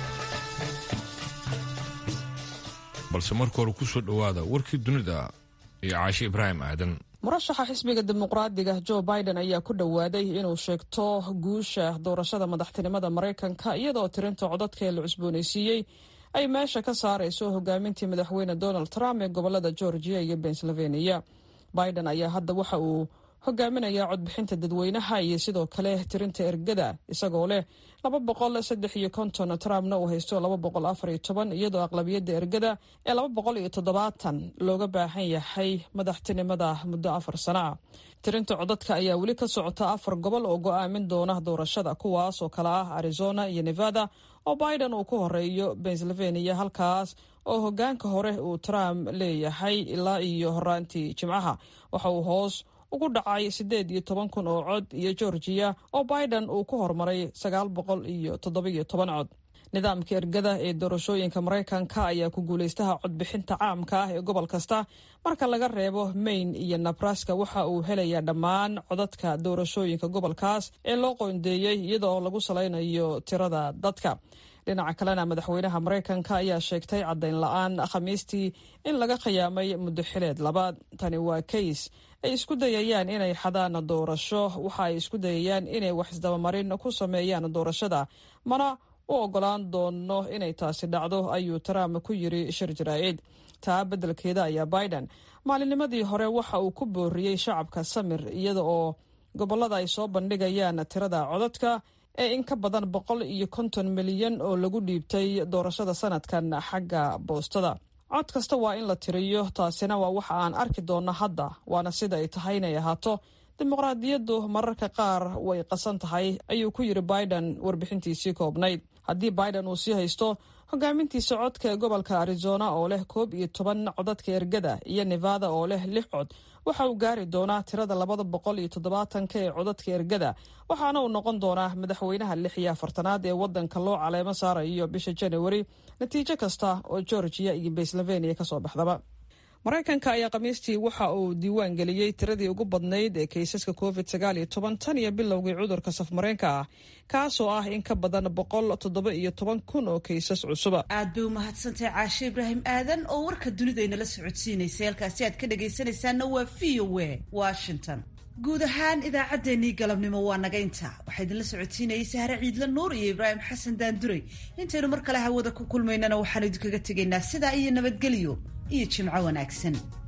balse marka hore kusoo dhowaada warkii dunida iyo Caashi Ibraahim Aadan. murashaxa xisbiga dimuqraadiga Joe Biden ayaa ku dhowaaday inuu sheegto guusha doorashada madaxtinimada Mareykanka iyadoo tirinta codadka la cusboonaysiiyey ay meesha ka saarayso hogaamintii madaxweyne Donald Trump ee gobolada Georgia iyo Pennsylvania. Biden ayaa hadda waxa uu hogaaminayaa codbixinta dadweynaha iyo sidoo kale tirinta ergada, isagoo leh 253, Trumpna uu haysto 214, iyadoo aqlabiyadda ergada ee 270 looga baahan yahay madaxtinimada muddo 4 sano ah. tirinta codadka ayaa weli ka socota 4 gobol oo go'aamin doona doorashada, kuwaas oo kala ah Arizona iyo Nevada oo Biden uu ku horeeyo, Pennsylvania halkaas oo hogaanka hore uu Trump leeyahay ilaa iyo horaantii Jimcaha. waxa uu hoos ugu dhacay 18,000 oo cod, iyo Georgia oo Biden uu ku hormaray 917 cod. nidaamka ergada ee doorashooyinka Mareykanka ayaa ku guuleystaha codbixinta caamka ah ee gobol kasta marka laga reebo Maine iyo Nebraska. waxa uu helayaa dhammaan codadka doorashooyinka gobolkaas ee loo qoondeeyey iyadoo lagu salaynayo tirada dadka. dhinaca kalena madaxweynaha Mareykanka ayaa sheegtay caddayn la'aan Khamiistii in laga khiyaamay muddo xileed labaad. tani waa kays ay isku dayayaan inay xadaan doorasho. waxa ay isku dayayaan inay wax isdabamarin ku sameeyaan doorashada, mana u ogolaan doono inay taasi dhacdo, ayuu Trump ku yiri shir jaraa'id. taa beddelkeeda ayaa Biden maalinnimadii hore waxa uu ku booriyey shacabka samir, iyada oo gobolada ay soo bandhigayaan tirada codadka ee in ka badan 150 milyan oo lagu dhiibtay doorashada sanadkan xagga boostada. cod kasta waa in la tiriyo, taasina waa waxa aan arki doonno hadda, waana sida ay tahay inay ahaato. dimuqraadiyaddu mararka qaar way qasan tahay, ayuu ku yiri Biden warbixintiisii koobnayd. haddii Biden uu sii haysto hogaamintiisa codka ee gobolka Arizona oo leh 11 codadka ergada iyo Nevada oo leh 6 cod, waxa uu gaari doonaa tirada 270 ee codadka ergada, waxaana uu noqon doonaa madaxweynaha 46aad ee wadanka loo caleemo saarayo bisha January, natiijo kasta oo Georgia iyo Pennsylvania ka soo baxdaba. Mareykanka ayaa Khamiistii waxa uu diiwaan geliyey tiradii ugu badnayd ee kaysaska COVID-19 tan iyo bilowgii cudurka safmareenka ah, kaasoo ah in ka badan 117,000 oo kaysas cusuba. aad bay u mahadsantahay Caashi Ibraahim Aadan oo warka dunida inala socodsiinaysay. halkaasi aad ka dhagaysanaysaana waa VOA Washington. guud ahaan idaacaddeenii galabnimo waa naga inta. waxaa idinla socodsiinayay Sahre Ciidla Nuur iyo Ibraahim Xasan Daanduray. intaynu mar kale hawada ku kulmaynana waxaanu idinkaga tegaynaa sidaa iyo nabadgelyo iyo jimco wanaagsan.